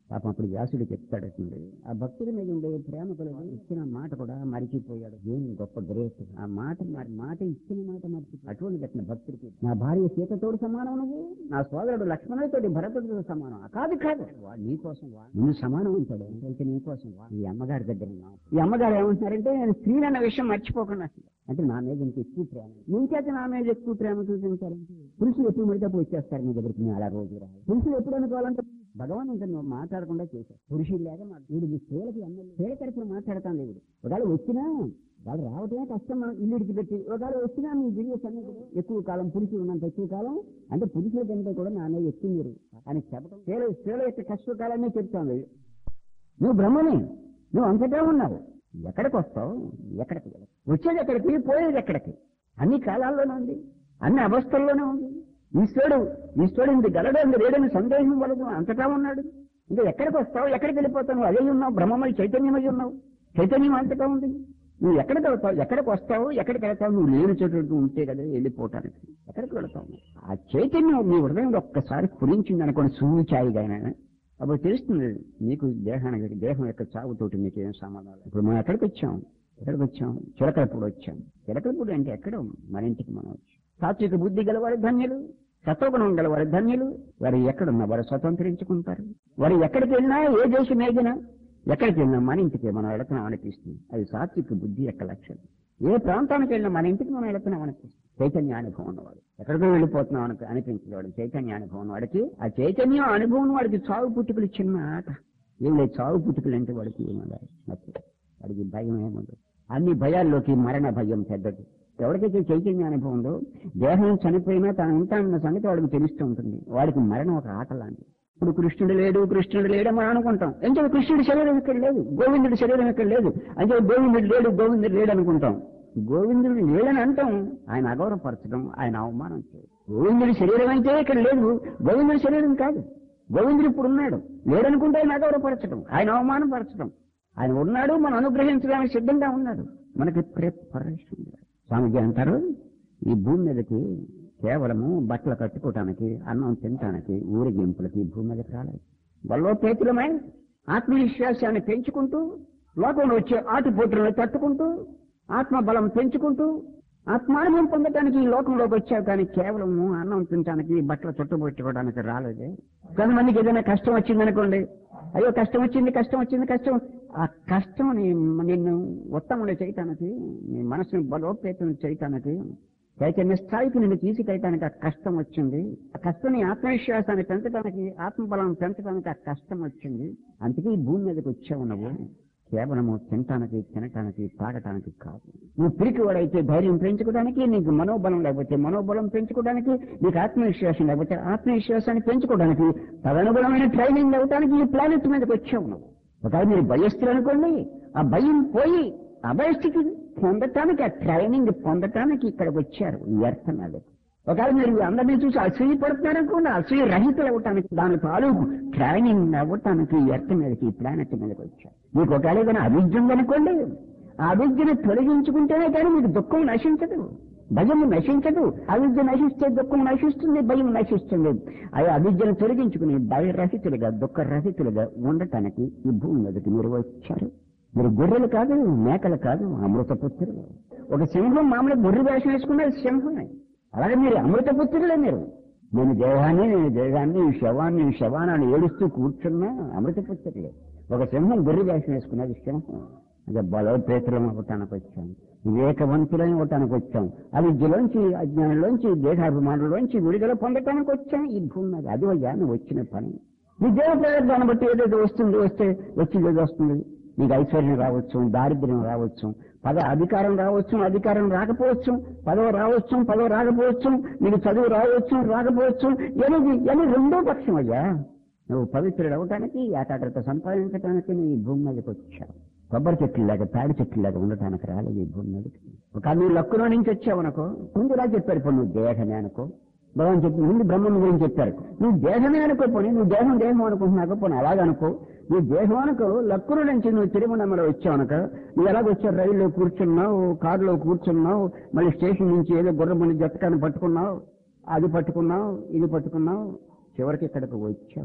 పాపం అప్పుడు వ్యాసుడు చెప్తాడుతుంది ఆ భక్తుడి మీద ఉండే ప్రేమ కొలది ఇచ్చిన మాట కూడా మరిచిపోయాడు. ఏం గొప్ప గ్రేట్ ఆ మాట మరి మాట ఇచ్చిన మాట మరిచి అటువంటి కట్టిన భక్తుడికి నా భార్య సీతతోడు సమానం నువ్వు, నా సోదరుడు లక్ష్మణుడితోటి భరతుడితో సమానం. కాదు కాదు వాడు నీ కోసం వాడు నువ్వు సమానం ఉంటాడు అయితే నీ కోసం వాడు. ఈ అమ్మగారి దగ్గర ఉన్నావు. ఈ అమ్మగారు ఏమంటున్నారంటే నేను స్త్రీలు అన్న విషయం మర్చిపోకుండా అంటే నా మీద ఇంక ఎక్కువ ప్రేమ ఇంకైతే నా మీద ఎక్కువ ప్రేమ చూపించారంటే పురుషులు ఎప్పుడు మడితే వచ్చేస్తారు మీ దగ్గరికి. నేను అలా రోజు రాదు. పురుషులు ఎప్పుడు అనుకోవాలంటే భగవాన్ ఇంకా నువ్వు మాట్లాడకుండా చేశారు. పురుషులు లేక వీడు మీ స్త్రీలకి ఎమ్మెల్యే స్త్రీల తరఫున మాట్లాడతాను లేదు. ఒకవేళ వచ్చినా వాళ్ళు రావటమే కష్టం. మనం ఇల్లుడికి పెట్టి ఒకవేళ వచ్చినా మీ దివ్య సన్నిధిలో ఎక్కువ కాలం పురుషులు ఉన్నంత ఎక్కువ కాలం అంటే పురుషుల కంటే కూడా నా మీద ఎక్కువ మీరు అని చెప్పడం స్త్రీల స్త్రీల యొక్క కష్టకాలనే చెప్తాను. నువ్వు బ్రహ్మని నువ్వు అంతటా ఉన్నావు. ఎక్కడికి వస్తావు? ఎక్కడికి వచ్చేది ఎక్కడికి పోయేది ఎక్కడికి? అన్ని కాలాల్లోనే ఉంది, అన్ని అవస్థల్లోనే ఉంది. ఈశ్వరుడు ఈశ్వరుడు ఇంది గలడు ఇంది లేడని సందేహం వలదు అంతటా ఉన్నాడు. ఇంకా ఎక్కడికి వస్తావు? ఎక్కడికి వెళ్ళిపోతావు? అదే ఉన్నావు, బ్రహ్మమై చైతన్యమై ఉన్నావు. చైతన్యం అంతటా ఉంది. నువ్వు ఎక్కడికి వెళ్తావు? ఎక్కడికి వస్తావు? ఎక్కడికి వెళ్తావు? నువ్వు లేని చోటు ఉంటే కదా వెళ్ళిపోవటానికి. ఎక్కడికి వెళ్తావు? ఆ చైతన్యం నీ హృదయంలో ఒక్కసారి స్ఫురించింది అనుకోండి సూచాయిగా అప్పుడు తెలుస్తుంది నీకు దేహానికి దేహం యొక్క చావుతోటి నీకు ఏం సమాధానం. ఇప్పుడు మనం ఎక్కడికి వచ్చాం? ఎక్కడికి వచ్చాం? చిలకలపూడి వచ్చాం. చిలకలపూడి అంటే ఎక్కడ? మన ఇంటికి మనం వచ్చాం. సాత్విక బుద్ధి గలవారి ధన్యులు, సత్వగుణం గలవారి ధన్యులు. వారు ఎక్కడున్నా వారు స్వతంత్రించుకుంటారు. వారు ఎక్కడికి వెళ్ళినా ఏ దేశం ఏదినా ఎక్కడికి వెళ్ళినా మన ఇంటికి మనం వెళుతున్నాం అనిపిస్తుంది. అది సాత్విక బుద్ధి యొక్క లక్షణం. ఏ ప్రాంతానికి వెళ్ళినా మన ఇంటికి మనం వెళుతున్నాం అనిపిస్తుంది. చైతన్య అనుభవం ఉన్నవాడు ఎక్కడికో వెళ్ళిపోతున్నాం అని అనిపించేవాడు చైతన్య అనుభవం వాడికి. ఆ చైతన్య అనుభవం వాడికి చావు పుట్టుకలు చిన్న ఆట. ఏం లేదు చావు పుట్టుకలు అంటే వాడికి ఏమన్నారు వాడికి భయం ఏముండదు. అన్ని భయాల్లోకి మరణ భయం పెద్దది. ఎవరికైతే చైతన్య అనుభవం ఉందో దేహం చనిపోయినా తాను ఉంటానన్న సంగతి వాడికి తెలుస్తూ ఉంటుంది. వాడికి మరణం ఒక ఆట లాంటిది. ఇప్పుడు కృష్ణుడు లేడు కృష్ణుడు లేడని మనం అనుకుంటాం. అంటే కృష్ణుడి శరీరం ఇక్కడ లేదు, గోవిందుడి శరీరం ఇక్కడ లేదు, అంటే గోవిందుడు లేడు గోవిందుడు లేడు అనుకుంటాం. గోవిందుడు లేడని అంటాం. ఆయన అగౌరవపరచడం, ఆయన అవమానం చేయడం. గోవిందుడి శరీరం అయితే ఇక్కడ లేదు, గోవిందుడి శరీరం కాదు. గోవిందుడు ఇప్పుడు ఉన్నాడు, లేడనుకుంటే ఆయన అగౌరవపరచడం, ఆయన అవమానపరచడం. ఆయన ఉన్నాడు, మనం అనుగ్రహించడానికి సిద్ధంగా ఉన్నాడు. మనకి ప్రిపరేషన్. స్వామిజీ అంటారు ఈ భూమి మీదకి కేవలము బట్టలు కట్టుకోవటానికి అన్నం తినటానికి ఊరేగింపులకి భూమి మీదకి రాలేదు. బలోపేతులమై ఆత్మవిశ్వాసాన్ని పెంచుకుంటూ లోకంలో వచ్చే ఆటుపోటులను తట్టుకుంటూ ఆత్మబలం పెంచుకుంటూ ఆత్మానుభవం పొందటానికి ఈ లోకంలోకి వచ్చావు. కానీ కేవలం అన్నం తినటానికి బట్టలు చుట్టుపెట్టుకోవడానికి రాలేదే. కొంతమందికి ఏదైనా కష్టం వచ్చిందనుకోండి, అయ్యో కష్టం వచ్చింది కష్టం వచ్చింది కష్టం. ఆ కష్టం నిన్ను ఉత్తముడు చేయటానికి, నీ మనసుని బలోపేతం చేయటానికి, చైతన్య స్థాయికి నిన్ను తీసుకెళ్ళటానికి ఆ కష్టం వచ్చింది. ఆ కష్టం నీ ఆత్మవిశ్వాసాన్ని పెంచడానికి, ఆత్మబలం పెంచడానికి ఆ కష్టం వచ్చింది. అందుకే ఈ భూమి మీదకి వచ్చావు నువ్వు. కేవలము తినటానికి తినటానికి తాగటానికి కాదు. నువ్వు పిరికివాడైతే ధైర్యం పెంచుకోవడానికి, నీకు మనోబలం లేకపోతే మనోబలం పెంచుకోవడానికి, నీకు ఆత్మవిశ్వాసం లేకపోతే ఆత్మవిశ్వాసాన్ని పెంచుకోవడానికి, తదనుగుణమైన ట్రైనింగ్ అవ్వడానికి ఈ ప్లానెట్ మీదకి వచ్చావు నువ్వు. ఒకవేళ మీరు భయస్థులు అనుకోండి, ఆ భయం పోయి అభయస్థితి పొందటానికి, ఆ ట్రైనింగ్ పొందటానికి ఇక్కడికి వచ్చారు ఈ ఎర్త్ మీదకి. ఒకవేళ మీరు అందరినీ చూసి అసూయ పడుతున్నారనుకోండి, అసూయ రహితులు అవ్వటానికి, దాని తాలూకు ట్రైనింగ్ అవ్వటానికి ఈ ఎర్త్ మీదకి, ఈ ప్లానెట్ మీదకి వచ్చారు. మీకు ఒకవేళ ఏదైనా అవిద్య ఉందనుకోండి, ఆ అవిద్యను తొలగించుకుంటేనే కానీ మీకు దుఃఖం నశించదు, భయం నశించదు. అవిద్య నశిస్తే దుఃఖం నశిస్తుంది, భయం నశిస్తుంది. అవి అవిద్యను తొలగించుకుని భయరహితులుగా దుఃఖరహితులుగా ఉండటానికి ఈ భూమి మీదకి మీరు వచ్చారు. మీరు గొర్రెలు కాదు, మేకలు కాదు, అమృతపుత్రులు. ఒక సింహం మామూలు గొర్రె వేషం వేసుకున్నది సింహమే. అలాగే మీరు అమృతపుత్రులే. మీరు నేను దేహాన్ని నేను దేహాన్ని శవాన్ని శవాన్ని ఏడుస్తూ కూర్చున్నా అమృతపుత్రులే. ఒక సింహం గొర్రె వేషం వేసుకున్నది సింహం. అదే బలోపేతులం అవ్వటానికి వచ్చాం, వివేకవంతులని అవ్వటానికి వచ్చాం, అవిద్యలోంచి అజ్ఞానంలోంచి దేహాభిమానంలోంచి విడుదల పొందటానికి వచ్చాం ఈ భూమి మీద. అది అయ్యా నువ్వు వచ్చిన పని. నీ దేవ ప్రయోగాన్ని బట్టి ఏదైతే వస్తుంది, వస్తే వచ్చి ఏదో వస్తుంది. నీకు ఐశ్వర్యం రావచ్చు, దారిద్ర్యం రావచ్చు, పద అధికారం రావచ్చు, అధికారం రాకపోవచ్చు, పదవి రావచ్చు, పదవి రాకపోవచ్చు, నీకు చదువు రావచ్చు రాకపోవచ్చు. ఏది అని రెండో పక్షం అయ్యా. నువ్వు పవిత్రుడు అవటానికి, ఏకాగ్రత సంపాదించడానికి నీ భూమి మీదకి వచ్చావు. కొబ్బరి చెట్లులాగా తాడి చెట్లులాగా ఉండటానికి రాలేదు ఈ భూమి మీదకి. ఒక నువ్వు లక్కులో నుంచి వచ్చావనుకో, ముందులా చెప్పారు ఇప్పుడు నువ్వు దేహమే అనుకో. భగవాన్ చెప్పి ముందు బ్రహ్మం గురించి చెప్పారు. నువ్వు దేహమే అనుకోపోయి, నువ్వు దేహం దేహం అనుకుంటున్నావు పోనీ అలాగనుకో. నువ్వు దేహం అనుకో, లక్కుల నుంచి నువ్వు తిరుమలలో వచ్చావనుక, నువ్వు ఎలాగొచ్చావు? రైల్లో కూర్చున్నావు, కారులో కూర్చున్నావు, మళ్ళీ స్టేషన్ నుంచి ఏదో గుర్రమని జతకాన్ని పట్టుకున్నావు, అది పట్టుకున్నావు, ఇది పట్టుకున్నావు, చివరికి ఇక్కడికి వచ్చావు.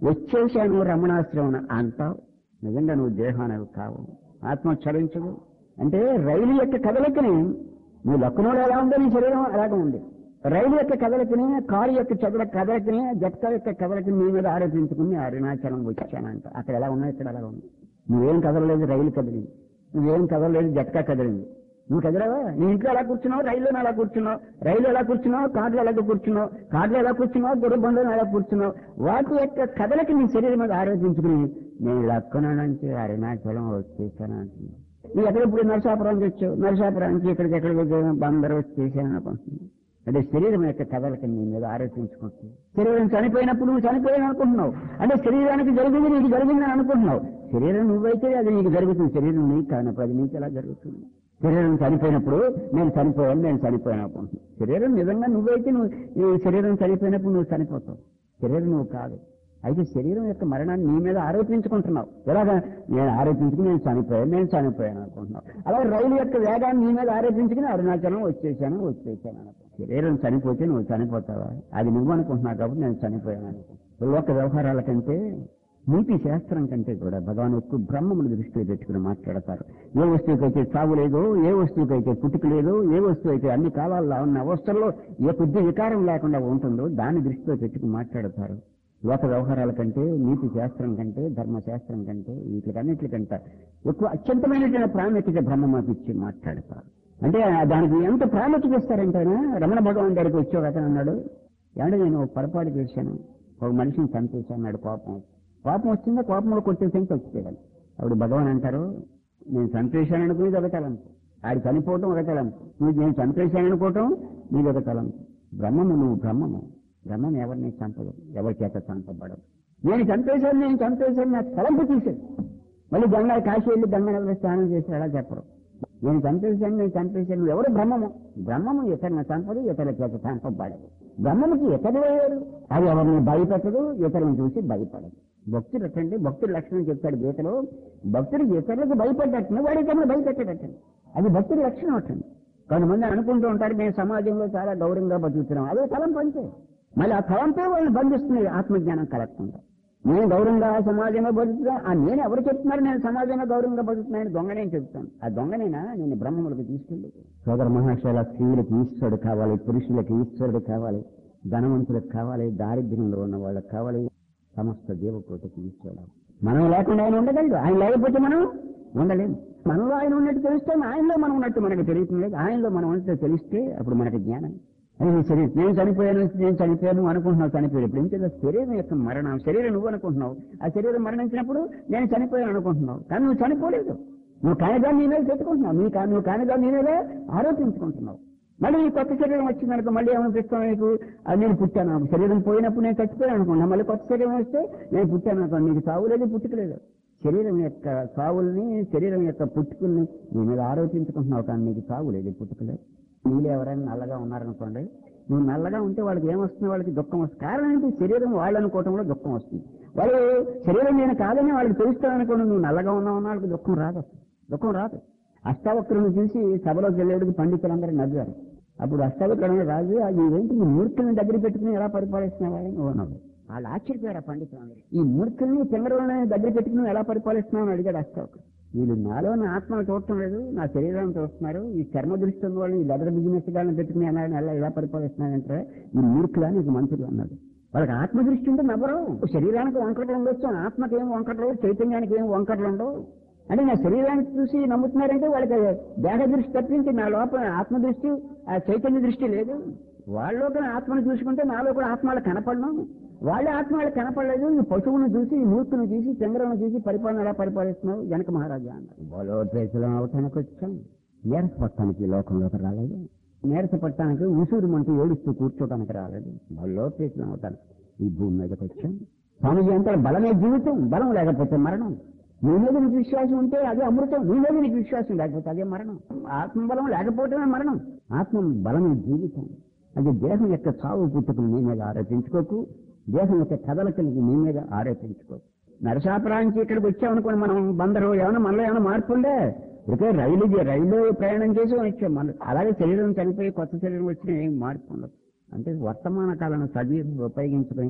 వచ్చేసాను రమణాశ్రమణ అంటావు, నిజంగా నువ్వు దేహానికి కావు, ఆత్మ చరించదు. అంటే రైలు యొక్క కదలికని నువ్వు లక్నోలో ఎలా ఉందో నీ శరీరం అలాగే ఉంది. రైలు యొక్క కదలికని, కారు యొక్క చదల కదలికని, జట్కా యొక్క కదలికని నీ మీద ఆరోపించుకుని అరుణాచలం వచ్చానంట. అక్కడ ఎలా ఉన్నా ఇక్కడ అలా ఉంది. నువ్వేం కదలలేదు, రైలు కదిలింది. నువ్వేం కదలలేదు, జట్కా కదిలింది. నువ్వు కదలవా? నీ ఇంట్లో ఎలా కూర్చున్నావు, రైల్లోనే ఎలా కూర్చున్నావు, రైలు ఎలా కూర్చున్నావు, కార్లో ఎలా కూర్చున్నావు, కార్లో ఎలా కూర్చున్నావు, గుర్రబండలో ఎలా కూర్చున్నావు. వాటి యొక్క కదలికి నీ శరీరం మీద ఆరోపించుకుని నేను లక్కన నుంచి అరుణాచలం వచ్చేసాను అంటున్నావు. నువ్వు ఎక్కడెప్పుడు నరసాపురానికి వచ్చావు, నరసాపురానికి ఇక్కడికి ఎక్కడికి బందరు వచ్చేసాను అనుకుంటున్నావు. అంటే శరీరం యొక్క కదలిక నీ మీద ఆరోపించుకుంటుంది. శరీరం చనిపోయినప్పుడు నువ్వు చనిపోయాను అనుకుంటున్నావు. అంటే శరీరానికి జరిగింది నీకు జరిగిందని అనుకుంటున్నావు. శరీరం నువ్వైతే అది నీకు జరుగుతుంది. శరీరం నీకు కానప్పుడు అది నీకు ఎలా జరుగుతుంది? శరీరం చనిపోయినప్పుడు నేను చనిపోయాను నేను చనిపోయాను అనుకుంటున్నావు. శరీరం నిజంగా నువ్వైతే నువ్వు ఈ శరీరం చనిపోయినప్పుడు నువ్వు చనిపోతావు. శరీరం నువ్వు కాదు. అయితే శరీరం యొక్క మరణాన్ని నీ మీద ఆరోపించుకుంటున్నావు. ఎలాగా? నేను ఆరోపించుకుని నేను చనిపోయాను నేను చనిపోయాను అనుకుంటున్నావు. అలాగే రైలు యొక్క వేగాన్ని నీ మీద ఆరోపించుకుని అరుణాచలం వచ్చేసాను వచ్చేసాను అనుకుంటున్నావు. శరీరం చనిపోతే నువ్వు చనిపోతావా? అది నువ్వు అనుకుంటున్నావు కాబట్టి నేను చనిపోయాను అనుకుంటున్నావు. లోక వ్యవహారాల కంటే, నీతి శాస్త్రం కంటే కూడా భగవాన్ ఎక్కువ బ్రహ్మములు దృష్టిలో పెట్టుకుని మాట్లాడతారు. ఏ వస్తువుకైతే చావు లేదో, ఏ వస్తువుకైతే పుట్టుక లేదో, ఏ వస్తువు అయితే అన్ని కాలాల్లో ఉన్న అవస్థల్లో ఏ కొద్ది వికారం లేకుండా ఉంటుందో దాన్ని దృష్టిలో పెట్టుకుని మాట్లాడతారు. లోక వ్యవహారాల కంటే, నీతి శాస్త్రం కంటే, ధర్మశాస్త్రం కంటే, వీటికన్నిటికంటే ఎక్కువ అత్యంతమైనటువంటి ప్రాముఖ్యత బ్రహ్మమాత ఇచ్చి మాట్లాడతారు. అంటే దానికి ఎంత ప్రాముఖ్యత ఇస్తారంటే, రమణ భగవాన్ గారికి వచ్చే ఒక అతను అన్నాడు, ఏమంటే నేను ఒక పొరపాటు చేశాను, ఒక మనిషిని చంపేశాను అన్నాడు. కోపం కోపం వచ్చిందా, కోపంలో కొట్టేసేంత వచ్చేయాలి. అప్పుడు భగవాన్ అంటారు, నేను చంపేశాను అనుకునేది ఒక తలంపు, ఆడి చనిపోవటం ఒక తలంపు, నువ్వు నేను చంపేశాను అనుకోవటం నీది ఒక తలంపు. బ్రహ్మము నువ్వు బ్రహ్మము. బ్రహ్మం ఎవరిని చంపదు, ఎవరి చేత చంపబడదు. నేను చంపేశాను నేను చంపేశాను నా తలంపు తీసేది. మళ్ళీ గంగా కాశీ వెళ్ళి గంగా నదిలో స్నానం చేసి అలా చెప్పరు. నేను చంపేశాను నేను చంపేశాను ఎవరు? బ్రహ్మము. బ్రహ్మము ఇతరులను చంపదు, ఇతరుల చేత చంపబడదు. బ్రహ్మముకి ఇతరులు వేరు, అది ఎవరిని భయపెట్టదు, ఇతరులను చూసి భయపడదు. భక్తుడు అట్టండి, భక్తుడి లక్షణం చెప్తాడు గీతలో. భక్తుడికి ఇతరులకు భయపడ్డట్టు వాడి ఇతరులు భయపెట్టేటట్టండి, అది భక్తుడి లక్షణం అట్టండి. కొంతమంది అనుకుంటూ ఉంటారు మేము సమాజంలో చాలా గౌరవంగా బతుకుతున్నాం, అదే తలంపు అంతే. మళ్ళీ ఆ తలంపే వాళ్ళని బంధిస్తుంది ఆత్మజ్ఞానం కలగకుండా. నేను గౌరవంగా సమాజంగా బతుకుతున్నా, ఆ నేను ఎవరు చెప్తున్నారు నేను సమాజంగా గౌరవంగా బతుకుతున్నాను? దొంగనే చెప్తాను. ఆ దొంగనైనా నేను బ్రహ్మములకు తీసుకెళ్ళి. సోదర మహాశయుల స్త్రీలకు ఈశ్వరుడు కావాలి, పురుషులకు ఈశ్వరుడు కావాలి, ధనవంతులకు కావాలి, దారిద్ర్యంలో ఉన్న వాళ్ళకి కావాలి, సమస్త జీవకోటికి ఈశ్వరుడు. మనం లేకుండా ఆయన ఉండగలడు, ఆయన లేకపోతే మనం ఉండలేము. మనలో ఆయన ఉన్నట్టు తెలిస్తే ఆయనలో మనం ఉన్నట్టు మనకు తెలియటం లేదు. ఆయనలో మనం ఉన్నట్టు తెలిస్తే అప్పుడు మనకి జ్ఞానం. అది శరీరం నేను చనిపోయాను నేను చనిపోయాను అనుకుంటున్నావు, చనిపోయాడు. ఇప్పుడు ఇంకేదో శరీరం యొక్క మరణం, శరీరం నువ్వు అనుకుంటున్నావు. ఆ శరీరం మరణించినప్పుడు నేను చనిపోయాను అనుకుంటున్నావు, కానీ నువ్వు చనిపోలేదు. నువ్వు కానిదాన్ని నీ మీద పెట్టుకుంటున్నావు, నీ నువ్వు కానిదాన్ని నీ మీద ఆరోపించుకుంటున్నావు. మళ్ళీ ఈ కొత్త శరీరం వచ్చిందనుకో మళ్ళీ ఏమనిపిస్తావు నీకు? అది నేను పుట్టాను, శరీరం పోయినప్పుడు నేను చచ్చిపోయాను అనుకున్నా, మళ్ళీ కొత్త శరీరం వస్తే నేను పుట్టాను అనుకో, నీకు చావు లేదు పుట్టుకలేదు. శరీరం యొక్క చావుల్ని, శరీరం యొక్క పుట్టుకుల్ని నీ మీద ఆరోపించుకుంటున్నావు, కానీ నీకు చావు లేదు పుట్టుకలేదు. నీళ్ళు ఎవరైనా నల్లగా ఉన్నారనుకోండి, నువ్వు నల్లగా ఉంటే వాళ్ళకి ఏమొస్తుంది? వాళ్ళకి దుఃఖం వస్తుంది. కారణం ఏంటి? శరీరం వాళ్ళు అనుకోవటంలో దుఃఖం వస్తుంది. వాళ్ళు శరీరం నేను కాదని వాళ్ళకి తెలుస్తాననుకోండి, నువ్వు నల్లగా ఉన్నావన్న వాళ్ళకి దుఃఖం రాదు, దుఃఖం రాదు. అష్టావక్రులను చూసి సభలోకి వెళ్ళేటికి పండితులందరూ నవ్వారు. అప్పుడు అష్టావక్రుడు రాజు, ఇవేంటి ఈ మూర్ఖుల్ని దగ్గర పెట్టుకుని ఎలా పరిపాలిస్తున్నావా నువ్వు అన్నాడు. వాళ్ళు ఆశ్చర్యపోయారు ఆ పండితులందరూ. ఈ మూర్ఖుల్ని చంద్రులని దగ్గర పెట్టుకుని ఎలా పరిపాలిస్తున్నావు అని అడిగాడు అష్టావక్రుడు. వీళ్ళు నాలో నా ఆత్మను చూడటం లేదు, నా శరీరాన్ని చూస్తున్నారు. ఈ చర్మ దృష్టి ఉన్న వాళ్ళు ఈ లెదర్ బిజినెస్ గాలను పెట్టుకుని అన్నాడు, ఎలా ఎలా పరిపాలిస్తున్నారంటే ఈ మూర్ఖులు అని మంత్రులు అన్నాడు. వాళ్ళకి ఆత్మదృష్టి ఉంటే నవ్వరు. శరీరానికి వంకటలు ఉండొచ్చు, ఆత్మకి ఏం వంకటలు, చైతన్యానికి ఏం వంకటలు ఉండవు. అంటే నా శరీరాన్ని చూసి నమ్ముతున్నారంటే వాళ్ళకి దేహ దృష్టి తప్పించి నా లోపల ఆత్మదృష్టి, ఆ చైతన్య దృష్టి లేదు. వాళ్ళలో కూడా ఆత్మను చూసుకుంటే నాలో కూడా ఆత్మ వాళ్ళకి కనపడను. వాళ్ళే ఆత్మ వాళ్ళకి కనపడలేదు. ఈ పశువును చూసి, ఈ మూర్ఖును చూసి, చంద్రులను చూసి పరిపాలన ఎలా పరిపాలిస్తున్నావు జనక మహారాజా అన్నారు. బలోద్వేషం అవటానికి వచ్చాం, నీరసపడటానికి లోకంలోకి రాలేదు. నీరసపడటానికి ఉసూరు మంటూ ఏడుస్తూ కూర్చోటానికి రాలేదు. బలోద్వేషం అవటానికి ఈ భూమి మీదకి వచ్చాం. స్వామిజీ అంటే బలమే జీవితం, బలం లేకపోతే మరణం. నీ మీద నీకు విశ్వాసం ఉంటే అదే అమృతం, నీ మీద నీకు విశ్వాసం లేకపోతే అదే మరణం. ఆత్మబలం లేకపోవటమే మరణం, ఆత్మ బలమే జీవితం. అది దేహం యొక్క చావు పుట్టుకుని నీ మీద ఆరోపించుకోకు, దేహం యొక్క కదలకలికి నీ మీద ఆరోపించుకోకు. నరసాపురానికి ఇక్కడికి వచ్చామనుకోండి, మనం బందరు ఏమైనా మనలో ఏమైనా మార్పు ఉండే? ఇక రైలు రైలు ప్రయాణం చేసి వచ్చాం మన. అలాగే శరీరం చనిపోయి కొత్త శరీరం వచ్చినా ఏం మార్పు ఉండదు. అంటే వర్తమాన కాలను చదివి ఉపయోగించుకొని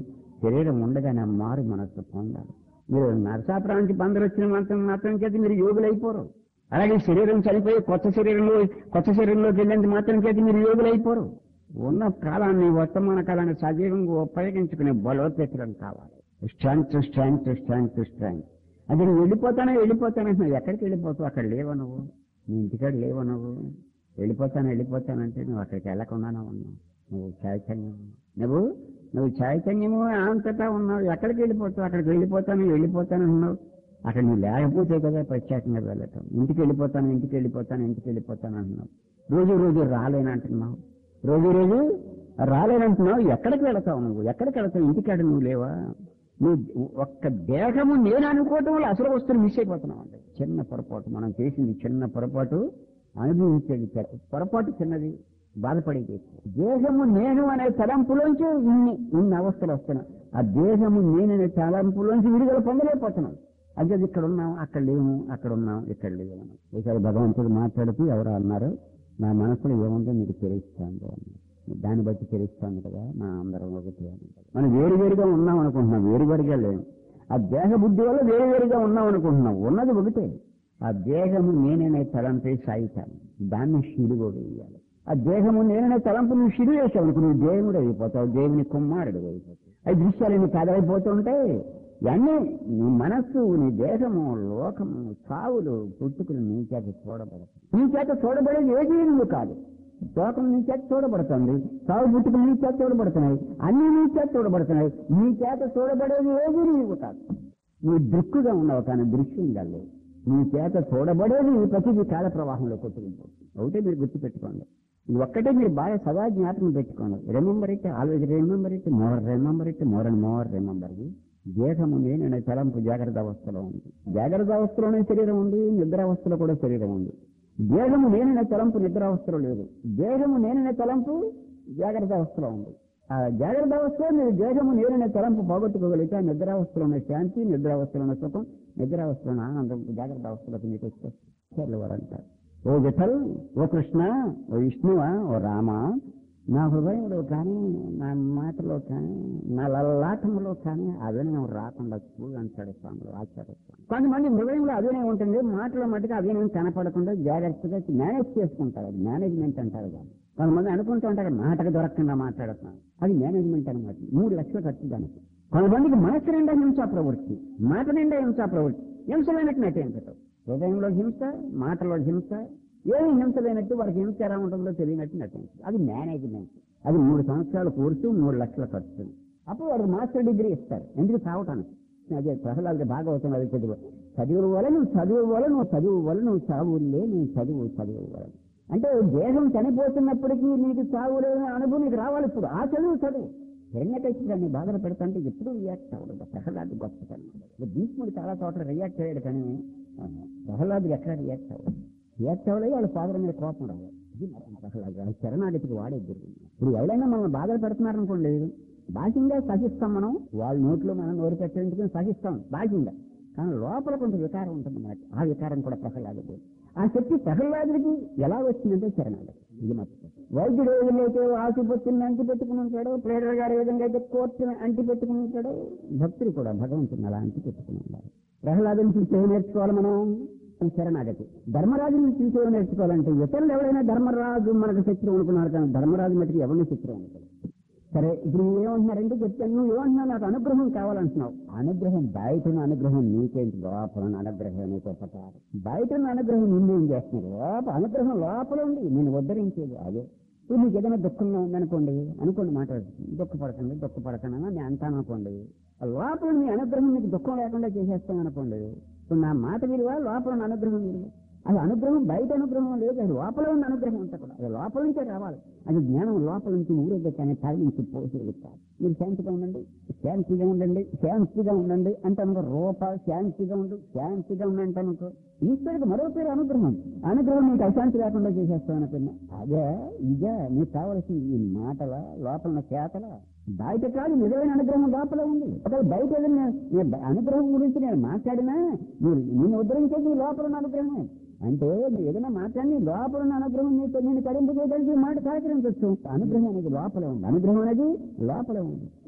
శరీరం ఉండగానే మారు మనస్సు పొందాలి. మీరు నరసాపురానికి బందరు వచ్చిన మాత్రం మాత్రం చేతి మీరు యోగులు అయిపోరు. అలాగే శరీరం చనిపోయి కొత్త శరీరంలో కొత్త శరీరంలోకి వెళ్ళినంత మాత్రం చేతి మీరు యోగులు అయిపోరు. ఉన్న కాలాన్ని వర్తమాన కాలాన్ని సజీవంగా ఉపయోగించుకునే బలోపేతం కావాలి. Strength strength strength strength. అది నువ్వు వెళ్ళిపోతానో వెళ్ళిపోతానంటున్నావు. ఎక్కడికి వెళ్ళిపోతావు? అక్కడ లేవు నువ్వు. నీ ఇంటికాడ లేవు నువ్వు. వెళ్ళిపోతాను వెళ్ళిపోతానంటే నువ్వు అక్కడికి వెళ్ళకుండానే ఉన్నావు. నువ్వు చైతన్యం, నువ్వు నువ్వు చైతన్యము అంతటా ఉన్నావు. ఎక్కడికి వెళ్ళిపోతావు? అక్కడికి వెళ్ళిపోతాను వెళ్ళిపోతాను అన్నావు. అక్కడ నువ్వు లేకపోతే కదా ప్రత్యేకంగా వెళ్ళటం. ఇంటికి వెళ్ళిపోతాను ఇంటికి వెళ్ళిపోతాను ఇంటికి వెళ్ళిపోతాను అంటున్నావు. రోజు రోజు రాలేనంటున్నావు. రోజు రోజు రాలేనంటున్నావు. ఎక్కడికి వెళతావు నువ్వు? ఎక్కడికి వెళతావు? ఇంటికాడ నువ్వు లేవా? నువ్వు ఒక్క దేహము నేను అనుకోవటం వల్ల అసలు వస్తువులు మిస్ అయిపోతున్నావు అంటే చిన్న పొరపాటు. మనం చేసింది చిన్న పొరపాటు, అనుభవించేది పొరపాటు చిన్నది, బాధపడేది. దేహము నేను అనే తలంపులోంచి ఇన్ని ఇన్ని అవస్థలు వస్తున్నాయి. ఆ దేహము నేననే తలంపులోంచి విడుదల పొందలేకపోతున్నాం. అంటే ఇక్కడ ఉన్నాం అక్కడ లేము, అక్కడ ఉన్నాం ఇక్కడ లేవు. ఒకసారి భగవంతుడు మాట్లాడుతూ ఎవరో అన్నారు, నా మనసులో ఏముందో మీకు తెలుస్తాను అన్నారు. దాన్ని బట్టి తెలుస్తాను కదా నా అందరం ఒకటి అని. మనం వేరువేరుగా ఉన్నాం అనుకుంటున్నాం, వేరువేరుగా లేము. ఆ దేహ బుద్ధి వల్ల వేరువేరుగా ఉన్నాం అనుకుంటున్నాం, ఉన్నది ఒకటే. ఆ దేహము నేననే తలంపై సాగుతాను, దాన్ని షిడుగో వేయాలి. ఆ దేహము నేననే తలంపు నువ్వు షిడు వేసావు అనుకో, నువ్వు దేవుడు అయిపోతావు, దేవుని కుమారుడు అయిపోతావు. అవి దృశ్యాలు నీ కదలైపోతుంటాయి. ఇవన్నీ నీ మనస్సు, నీ దేహము, లోకము, సావులు, పుట్టుకులు నీ చేత చూడబడతాయి. నీ చేత చూడబడేది ఏది నువ్వు కాదు. లోకం నీ చేత చూడబడుతుంది, సాగు పుట్టుకులు నీ చేత చూడబడుతున్నాయి, అన్ని నీ చేత చూడబడుతున్నాయి. నీ చేత చూడబడేది ఏది నువ్వు కాదు. నువ్వు దృక్కుగా ఉన్నావు కానీ దృశ్యం కాదు. నీ చేత చూడబడేది ప్రతిదీ కాల ప్రవాహంలో కొట్టుకుపోతుంది. ఒకటే మీరు గుర్తుపెట్టుకోండి. ఇది ఒక్కటే మీరు బాగా సదా జ్ఞాపకం పెట్టుకోండి. Remember it, always remember it, more remember it, more and more remember. దేహము నేననే తలంపు జాగ్రత్త అవస్థలో ఉంది. జాగ్రత్త అవస్థలోనే శరీరం ఉంది, నిద్రావస్థలో కూడా శరీరం ఉంది. దేహము నేననే తలంపు నిద్రావస్థలో లేదు. దేహము నేననే తలంపు జాగ్రత్త అవస్థలో ఉంది. ఆ జాగ్రత్త అవస్థలో మీరు దేహము నేననే తలంపు పోగొట్టుకోగలిగితే నిద్రావస్థలో ఉన్న శాంతి, నిద్రావస్థలో ఉన్న సుఖం, నిద్రావస్థలో ఉన్న ఆనందం జాగ్రత్త అవస్థలోకి మీకు వచ్చేస్తారు. వారంటారు, ఓ విఠల్, ఓ కృష్ణ, ఓ విష్ణువా, ఓ రామ, నా హృదయంలో కానీ, నా మాటలో కానీ, నా లలాటంలో కానీ అభినయం రాకుండా చూడు అంటాడు స్వాములు, ఆచార్య స్వామి. కొంతమంది హృదయంలో అభినయం ఉంటుంది, మాటల మట్టుగా అభినయం కనపడకుండా జాగ్రత్తగా మేనేజ్ చేసుకుంటారు. అది మేనేజ్మెంట్ అంటారు. కానీ కొంతమంది అనుకుంటూ ఉంటారు మాటకు దొరకకుండా మాట్లాడుతున్నాను, అది మేనేజ్మెంట్ అనమాట. మూడు లక్షలు ఖర్చు దానికి. కొంతమందికి మనస్సు నిండా హింసా ప్రవృత్తి, మాట నిండా హింసా ప్రవృత్తి, హింసలైనట్టు నటించటం. హృదయంలో హింస, మాటలో హింస, ఏమి హింస లేనట్టు వారికి హింస ఎలా ఉంటుందో తెలియనట్టు నటించదు. అది మేనేజ్మెంట్. అది మూడు సంవత్సరాల కోర్సు, మూడు లక్షల ఖర్చు. అప్పుడు వాడికి మాస్టర్ డిగ్రీ ఇస్తారు. ఎందుకు చావటానికి. అదే ప్రహ్లాదుడి భాగవతం అది చదువు. చదువు వల్ల నువ్వు చదువు వల్ల నువ్వు చదువు వల్ల నువ్వు చావులే, నువ్వు చదువు చదువు వల్ల. అంటే దేహం చనిపోతున్నప్పటికీ నీకు చావు లేని అనుభవం నీకు రావాలి. ఇప్పుడు ఆ చదువు చదువు. హిరణ్యకశిపుడిని బాధలు పెడతాంటే ఎప్పుడు రియాక్ట్ అవ్వడు. ప్రహ్లాదు గొప్పతనం. భీష్ముడు చాలా చోట్ల రియాక్ట్ అయ్యాడు, కానీ ప్రహ్లాదుడు ఎక్కడ రియాక్ట్ అవ్వదు. రియాక్ట్ అవ్వలేదు, వాళ్ళ ఫాదర్ మీద కోపం రావాలి. ఇది ప్రహ్లాదు శరణాగతికి వాడే జరిగింది. ఇప్పుడు ఎవరైనా మనం బాధలు పెడుతున్నారనుకోండి, బాహ్యంగా సహిస్తాం. మనం వాళ్ళ నోట్లో మనం నోరు పెట్టేందుకు సహిస్తాం బాహ్యంగా, కానీ లోపల కొంత వికారం ఉంటుంది మనకి. ఆ వికారం కూడా ప్రహ్లాదుడు. ఆ శక్తి ప్రహ్లాదుడికి ఎలా వచ్చిందంటే శరణాగతి. ఇది మర్చిపో. వైద్యుడు ఏ విధంగా అయితే ఆసుపత్రిని అంటి పెట్టుకుని ఉంటాడో, ప్రేరర్ గారు ఏ విధంగా అయితే కోర్టుని అంటి పెట్టుకుని ఉంటాడో, భక్తులు కూడా భగవంతుని అలా అంటి పెట్టుకుని ఉన్నారు. ప్రహ్లాదుని చూసి ఏం నేర్చుకోవాలి మనం? శరణాగతి. ధర్మరాజుని చూసి ఏం నేర్చుకోవాలంటే, ఇతరులు ఎవరైనా ధర్మరాజు మనకు శత్రువు అనుకున్నారు, కానీ ధర్మరాజు మటుకు ఎవరిని శత్రువు అనుకోవాలి. సరే, ఇప్పుడు నువ్వు ఏమంటున్నారంటే చెప్తాను, నువ్వు ఏమంటున్నావు, నాకు అనుగ్రహం కావాలంటున్నావు. అనుగ్రహం బయటను అనుగ్రహం నీకేంటి, లోపల అనుగ్రహం నీకు ఉపకారం. బయటను అనుగ్రహం నిన్ను ఏం చేస్తున్నారు, లోపల అనుగ్రహం లోపల ఉంది, నేను ఉద్ధరించేది అదే. ఇప్పుడు నీకు ఏదైనా దుఃఖంగా ఉందనుకోండి, అనుకోండి మాట్లాడుతుంది, దుఃఖపడకండి దుఃఖపడకండి నేను అంటాను అనుకోండి, లోపల నీ అనుగ్రహం నీకు దుఃఖం లేకుండా చేసేస్తాం అనుకోండి. ఇప్పుడు నా మాట విలువ, లోపల అనుగ్రహం విలువ. అది అనుగ్రహం బయట అనుగ్రహం లేదు, అది లోపల ఉన్న అనుగ్రహం అంతా కూడా అది లోపల నుంచే రావాలి. అది జ్ఞానం లోపల నుంచి ఊరేగే కానీ పై నుంచి పోసేస్తారు. మీరు శాంతిగా ఉండండి, శాంతిగా ఉండండి, శాంతిగా ఉండండి అంటే అనుకో, రూప శాంతిగా ఉండు, శాంతిగా ఉండంటే అనుకో, ఈశ్వరుడికి మరో పేరు అనుగ్రహం. అనుగ్రహం నీకు అశాంతి లేకుండా చేసేస్తావు అనుకున్నా. అదే ఇదే నీకు కావలసింది. ఈ మాటల లోపల చేతల బయట కాదు, నిజమైన అనుగ్రహం లోపల ఉంది. ఒకవేళ బయట ఏదైనా అనుగ్రహం గురించి నేను మాట్లాడినా నేను ఉద్ధరించేది లోపల ఉన్న అనుగ్రహమే. అంటే నువ్వు ఏదైనా మాట్లాడి లోపల ఉన్న అనుగ్రహం నీకు నేను కరింపజేయగలిగి మాట సహకరించవచ్చు. అనుగ్రహం అనేది లోపలే ఉంది, అనుగ్రహం అనేది లోపలే ఉంది.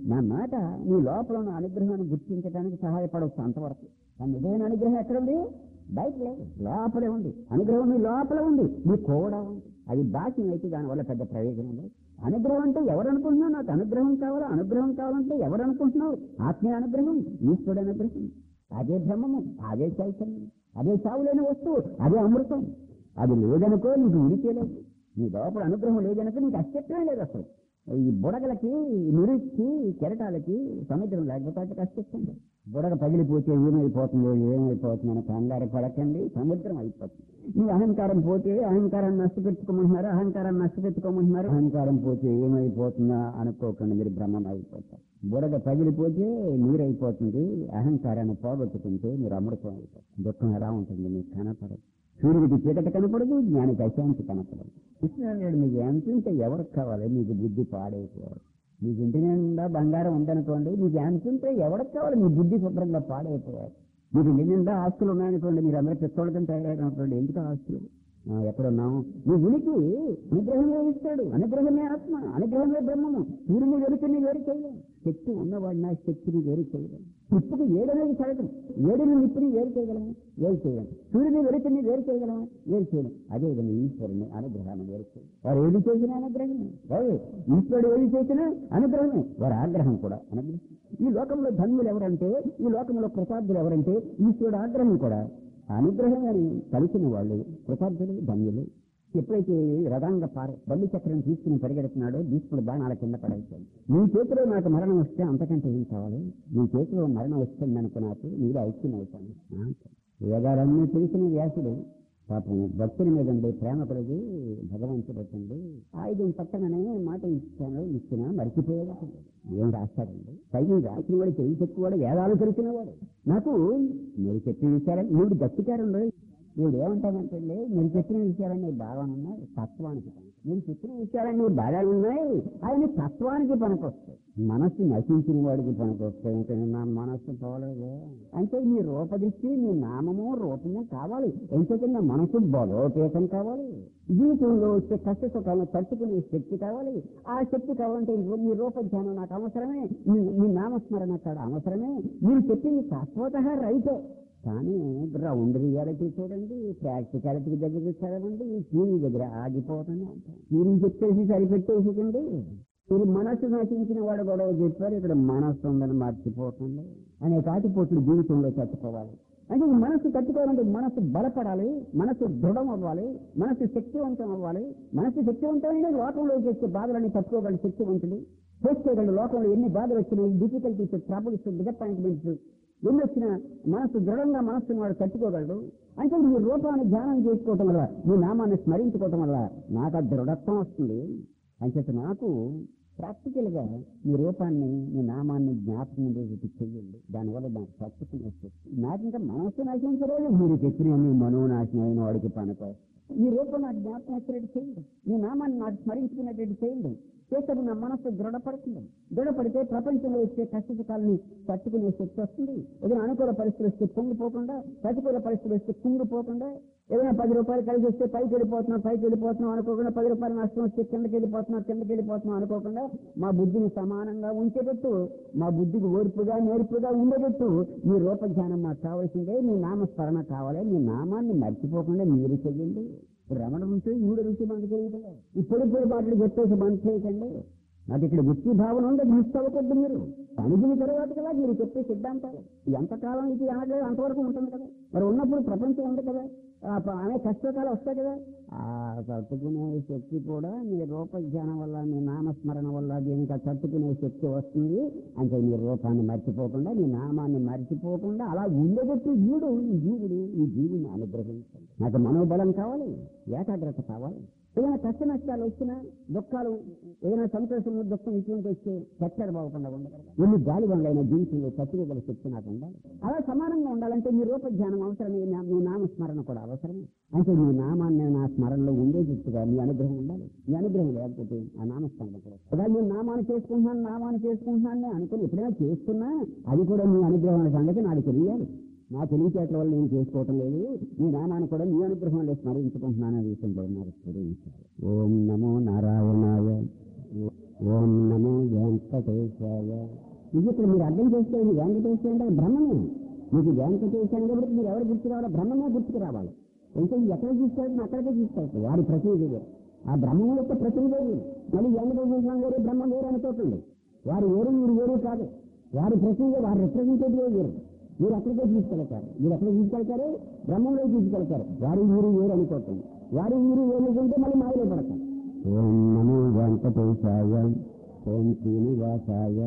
నా మాట నీ లోపల ఉన్న అనుగ్రహాన్ని గుర్తించడానికి సహాయపడవచ్చు అంతవరకు. కానీ నిజమైన అనుగ్రహం ఎక్కడుంది? బయట లేదు, లోపలే ఉంది. అనుగ్రహం నీ లోపల ఉంది, నీ కూడా ఉంది. అది బాహ్యం అయితే దానివల్ల పెద్ద ప్రయోజనం లేదు. అనుగ్రహం అంటే ఎవరు అనుకుంటున్నావు? నాకు అనుగ్రహం కావాలా? అనుగ్రహం కావాలంటే ఎవరు అనుకుంటున్నావు? ఆత్మీయ అనుగ్రహం, ఈశ్వరుడు అనుగ్రహం. అదే బ్రహ్మము, అదే చైతన్యం, అదే చావులేని వస్తువు, అదే అమృతం. అది లేదనుకో నీకు ఉనికి లేదు. నీ లోపల అనుగ్రహం లేదనుకో నీకు అస్తిత్వమే లేదు అసలు. ఈ బుడగలకి, మురికి, కెరటాలకి సముద్రం లేకపోతే అస్తిత్వం లేదు. బుడగ పగిలిపోతే ఏమైపోతుందో ఏమైపోతుందని కంగారు పడకండి, సముద్రం అయిపోతుంది. ఈ అహంకారం పోతే అహంకారాన్ని నష్టపెట్టుకోమంటున్నారు, అహంకారాన్ని నష్టపెట్టుకోమంటున్నారు. అహంకారం పోతే ఏమైపోతుందా అనుకోకండి, మీరు బ్రహ్మం అయిపోతారు. బుడగ పగిలిపోతే నీరైపోతుంది, అహంకారాన్ని పోగొట్టుకుంటే మీరు అమృతం అయిపోతారు. దుఃఖం ఎలా ఉంటుంది మీకు కనపడదు. సూర్యుడికి చీకటి కనపడదు, జ్ఞానికి అశాంతి కనపడదు. కృష్ణుడు మీకు ఎంత ఉంటే ఎవరికి కావాలి? మీకు బుద్ధి పాడైపోవాలి. మీకు ఇంటి నిండా బంగారం ఉందనుకోండి, మీకు ఎంత ఉంటే ఎవరికి కావాలి? మీ బుద్ధి శుభ్రంగా పాడైపోవాలి. మీకు ఇంటి నిండా ఆస్తులు ఉన్నాయనుకోండి, మీరు అందరూ పెట్టుకోవడం తయారనుకోండి, ఎందుకు ఆస్తులు? ఎక్కడున్నాము? నీ ఉనికి అనుగ్రహమే ఇస్తాడు. అనుగ్రహమే ఆత్మ, అనుగ్రహమే బ్రహ్మము. సూర్యుని వెలుతుని వేరు చేయలేము. శక్తి ఉన్నవాడిన శక్తిని వేరు చేయలేము. నిప్పుకి ఏడనేది సగం, ఏడుని నిప్పుని వేరు చేయగలము, వేరు చేయలేము. సూర్యుని వెలుతుని వేరు చేయగలము, వేరు చేయలేము. అదే విధంగా ఈశ్వరుని అనుగ్రహాన్ని వేరు చేయలేము. వారు ఏది చేసినా అనుగ్రహమే. వారు ఈశ్వరుడు ఏది చేసినా అనుగ్రహమే. వారి ఆగ్రహం కూడా అనుగ్రహం. ఈ లోకంలో ధన్యులు ఎవరంటే, ఈ లోకంలో ప్రసాదులు ఎవరంటే ఈశ్వరుడు ఆగ్రహం కూడా అనుగ్రహం అని కలిసిన వాళ్ళు కృతార్థులు, ధన్యులు. ఎప్పుడైతే రథంగా పార బల్లి చక్రం తీసుకుని పరిగెడుతున్నాడో భీష్ముడు బాణాల కింద పడేశాడు. నీ చేతిలో నాకు మరణం వస్తే అంతకంటే ఏం కావాలి? నీ చేతిలో మరణం వస్తుంది అనుకో, నాకు నీలో ఐక్యం అవుతాను. వేదాలన్నీ తెలిసిన వ్యాసుడు పాపం భక్తుల మీద ఉండే ప్రేమ కలిగి భగవంతుడు వచ్చింది. ఆయుధం పట్టగానే మాట ఇచ్చాను, ఇచ్చినా మర్చిపోయేదా? ఏం రాస్తాడండి? పైకి రాసిన వాడు, చెయ్యి చెప్పువాడు, వేదాలు తెలిసిన వాడు. నాకు మీరు చెప్పిన విషయాలని నువ్వు గట్టికారంలో నువ్వు ఏమంటావంటే, మీరు చెప్పిన విషయాలన్నీ బాగానే ఉన్నాయి, తత్వానికి నేను చెప్పిన విషయాలన్నీ బాగానే ఉన్నాయి, ఆయన తత్వానికి పనికొస్తాయి. మనస్సు నశించిన వాడికి పనికొస్తాయి. ఇంకా నా మనస్సు పోలేదు అంటే నీ రూపదృష్టి, నీ నామము రూపము కావాలి. ఎంతకన్నా మనసు బలోపేతం కావాలి. జీవితంలో వచ్చే కష్ట సుఖాలను తట్టుకునే శక్తి కావాలి. ఆ శక్తి కావాలంటే నీ రూపధ్యానం నాకు అవసరమే, నీ నామస్మరణ కాడ అవసరమే. మీరు చెప్పింది తత్వతః రైతే, కానీ రౌండ్ రియాలిటీ చూడండి, ప్రాక్టికాలిటీ దగ్గర చదవండి, థియరీ దగ్గర ఆగిపోతుంది. థియరీ చెప్పేసి సరిపెట్టేసింది. మీరు మనస్సు నశించిన వాడు గొడవ చెప్పారు, ఇక్కడ మనస్సు ఉందని మర్చిపోతుంది అనే కాటిపోట్లు జీవితంలో తట్టుకోవాలి. అంటే ఈ మనస్సు తట్టుకోవాలంటే మనస్సు బలపడాలి, మనస్సు దృఢం అవ్వాలి, మనస్సు శక్తివంతం అవ్వాలి. మనస్సు శక్తివంతమైన లోకంలో చేసే బాధలని తట్టుకోగల శక్తివంతుడు చేసుకోగలడు. లోకంలో ఎన్ని బాధలు వచ్చినాయి, డిఫికల్టీస్, ట్రబుల్స్, డిసప్పాయింట్మెంట్స్ ఎన్ని వచ్చినా మనస్సు దృఢంగా మనస్సును వాడు తట్టుకోగలడు. అంటే నీ రూపాన్ని ధ్యానం చేసుకోవటం వల్ల, నీ నామాన్ని స్మరించుకోవటం వల్ల నాకు ఆ దృఢత్వం వస్తుంది. అంచేత నాకు ప్రాక్టికల్ గా మీ రూపాన్ని, మీ నామాన్ని జ్ఞాపకం చేసి చెయ్యండి. దానివల్ల నాకు తట్టుకుని వస్తుంది. నాకు ఇంకా మనస్సు నాశించలేదు, మీరు చెప్పిన మీ మనోనాశనం అయిన వాడికి పనిపో. ఈ రూపం నాకు జ్ఞాపకం వచ్చేటట్టు చేయండి, మీ నామాన్ని నాకు స్మరించుకునేటట్టు చేయండి. చేసేది నా మనస్సు దృఢపడుతుంది. దృఢపడితే ప్రపంచంలో వచ్చే కష్టసుఖాలని తట్టుకునే శక్తి వస్తుంది. ఏదైనా అనుకూల పరిస్థితులు వస్తే పొంగిపోకుండా, ప్రతికూల పరిస్థితులు వస్తే కుంగిపోకుండా, ఏదైనా పది రూపాయలు కలిసి వస్తే పైకి వెళ్ళిపోతున్నాం పైకి వెళ్ళిపోతున్నాం అనుకోకుండా, పది రూపాయలు నష్టం వస్తే కిందకి వెళ్ళిపోతున్నాం కిందకి వెళ్ళిపోతున్నాం అనుకోకుండా, మా బుద్ధిని సమానంగా ఉంచేటట్టు, మా బుద్ధికి ఓర్పుగా నేర్పుగా ఉండేటట్టు మీ రూపధ్యానం మాకు కావాల్సిందే. మీ నామస్మరణ కావాలి. మీ నామాన్ని మర్చిపోకుండా మీరు చెయ్యండి. రమణ రుచి ఈవిడ రుచి మనకు చేయటండి. ఇప్పుడు ఇప్పుడు మాటలు చెప్పేసి మనసు చేయకండి. నాకు ఇక్కడ వృత్తి భావన ఉంది, మిస్ అవ్వకూడదు. మీరు అనుకున్న తర్వాత కదా మీరు చెప్పే సిద్ధాంతాలు ఎంతకాలం ఇది అనగా అంతవరకు ఉంటుంది కదా. మరి ఉన్నప్పుడు ప్రపంచం ఉంది కదా, అనే కష్టకాలు వస్తాయి కదా. ఆ తట్టుకునే శక్తి కూడా మీ రూపజ్ఞానం వల్ల, మీ నామస్మరణ వల్ల దీనికి తట్టుకునే శక్తి వస్తుంది. అంటే మీ రూపాన్ని మర్చిపోకుండా, మీ నామాన్ని మర్చిపోకుండా అలా ఉండేటట్టు వీడు ఈ జీవుడు ఈ జీవుని అనుగ్రహించండి. నాకు మనోబలం కావాలి, ఏకాగ్రత కావాలి. ఏదైనా కష్ట నష్టాలు వచ్చినా, దుఃఖాలు, ఏదైనా సంతోషము దుఃఖం ఇటువంటి వస్తే చచ్చర బాగుకుండా ఉండగలరు. ఎన్ని గాలి బండ్లైన జీవితంలో చచ్చిపోగల శక్తి నాకు ఉండాలి. అలా సమానంగా ఉండాలంటే మీ రూపజ్ఞానం అవసరమే, మీ నామస్మరణ కూడా అవసరమే. అంటే మీ నామాన్ని నా స్మరణలో ఉండేటట్టుగా మీ అనుగ్రహం ఉండాలి. మీ అనుగ్రహం లేకపోతే ఆ నామస్మరణ కూడా అలా నేను నామాన్ని చేసుకుంటున్నాను నామాన్ని చేసుకుంటున్నాను అనుకుని ఎప్పుడైనా చేస్తున్నా అది కూడా మీ అనుగ్రహం సంగతి నాకు తెలియాలి. నా తెలివితేటల వల్ల నేను చేసుకోవటం లేదు. మీ నామాన్ని కూడా మీ అనుగ్రహంలో స్మరించుకుంటున్నాను అనే విషయంలో నాకు స్మరించాలి. ఓం నమో నారాయణాయ. ఓం నమో వెంకటేశాయ. ఇది ఇప్పుడు మీరు అర్థం చేసుకోండి. వెంకటేశ్వర అంటే బ్రహ్మమే. మీకు వెంకటేశ్వరం కాబట్టి మీరు ఎవరు గుర్తు రావాలి? బ్రహ్మమే గుర్తుకు రావాలి. ఇంకా ఎక్కడ తీసుకెళ్తుంది అక్కడికే తీసుకెళ్తారు. వారి ప్రతినిధి వేరు, ఆ బ్రహ్మం యొక్క ప్రతినిధి వేరు. మళ్ళీ వెంకటేశ్వరం వేరే బ్రహ్మం వేరే అనుకోకండి. వారు వేరు మీరు వేరు కాదు. వారి ప్రతినిధి వారి రిప్రజెంటేటివ్ వేరు. మీరు అక్కడికే తీసుకెళ్తారు. మీరు ఎక్కడ తీసుకెళ్తారు? బ్రహ్మంలో తీసుకెళ్తారు. వారి ఊరు వేరు అనుకోకండి. వారి ఊరు వేరుకుంటే మళ్ళీ మాయలో పడతారు. ఓం నమో వెంకటేశాయ. ఓం శ్రీనివాసాయ.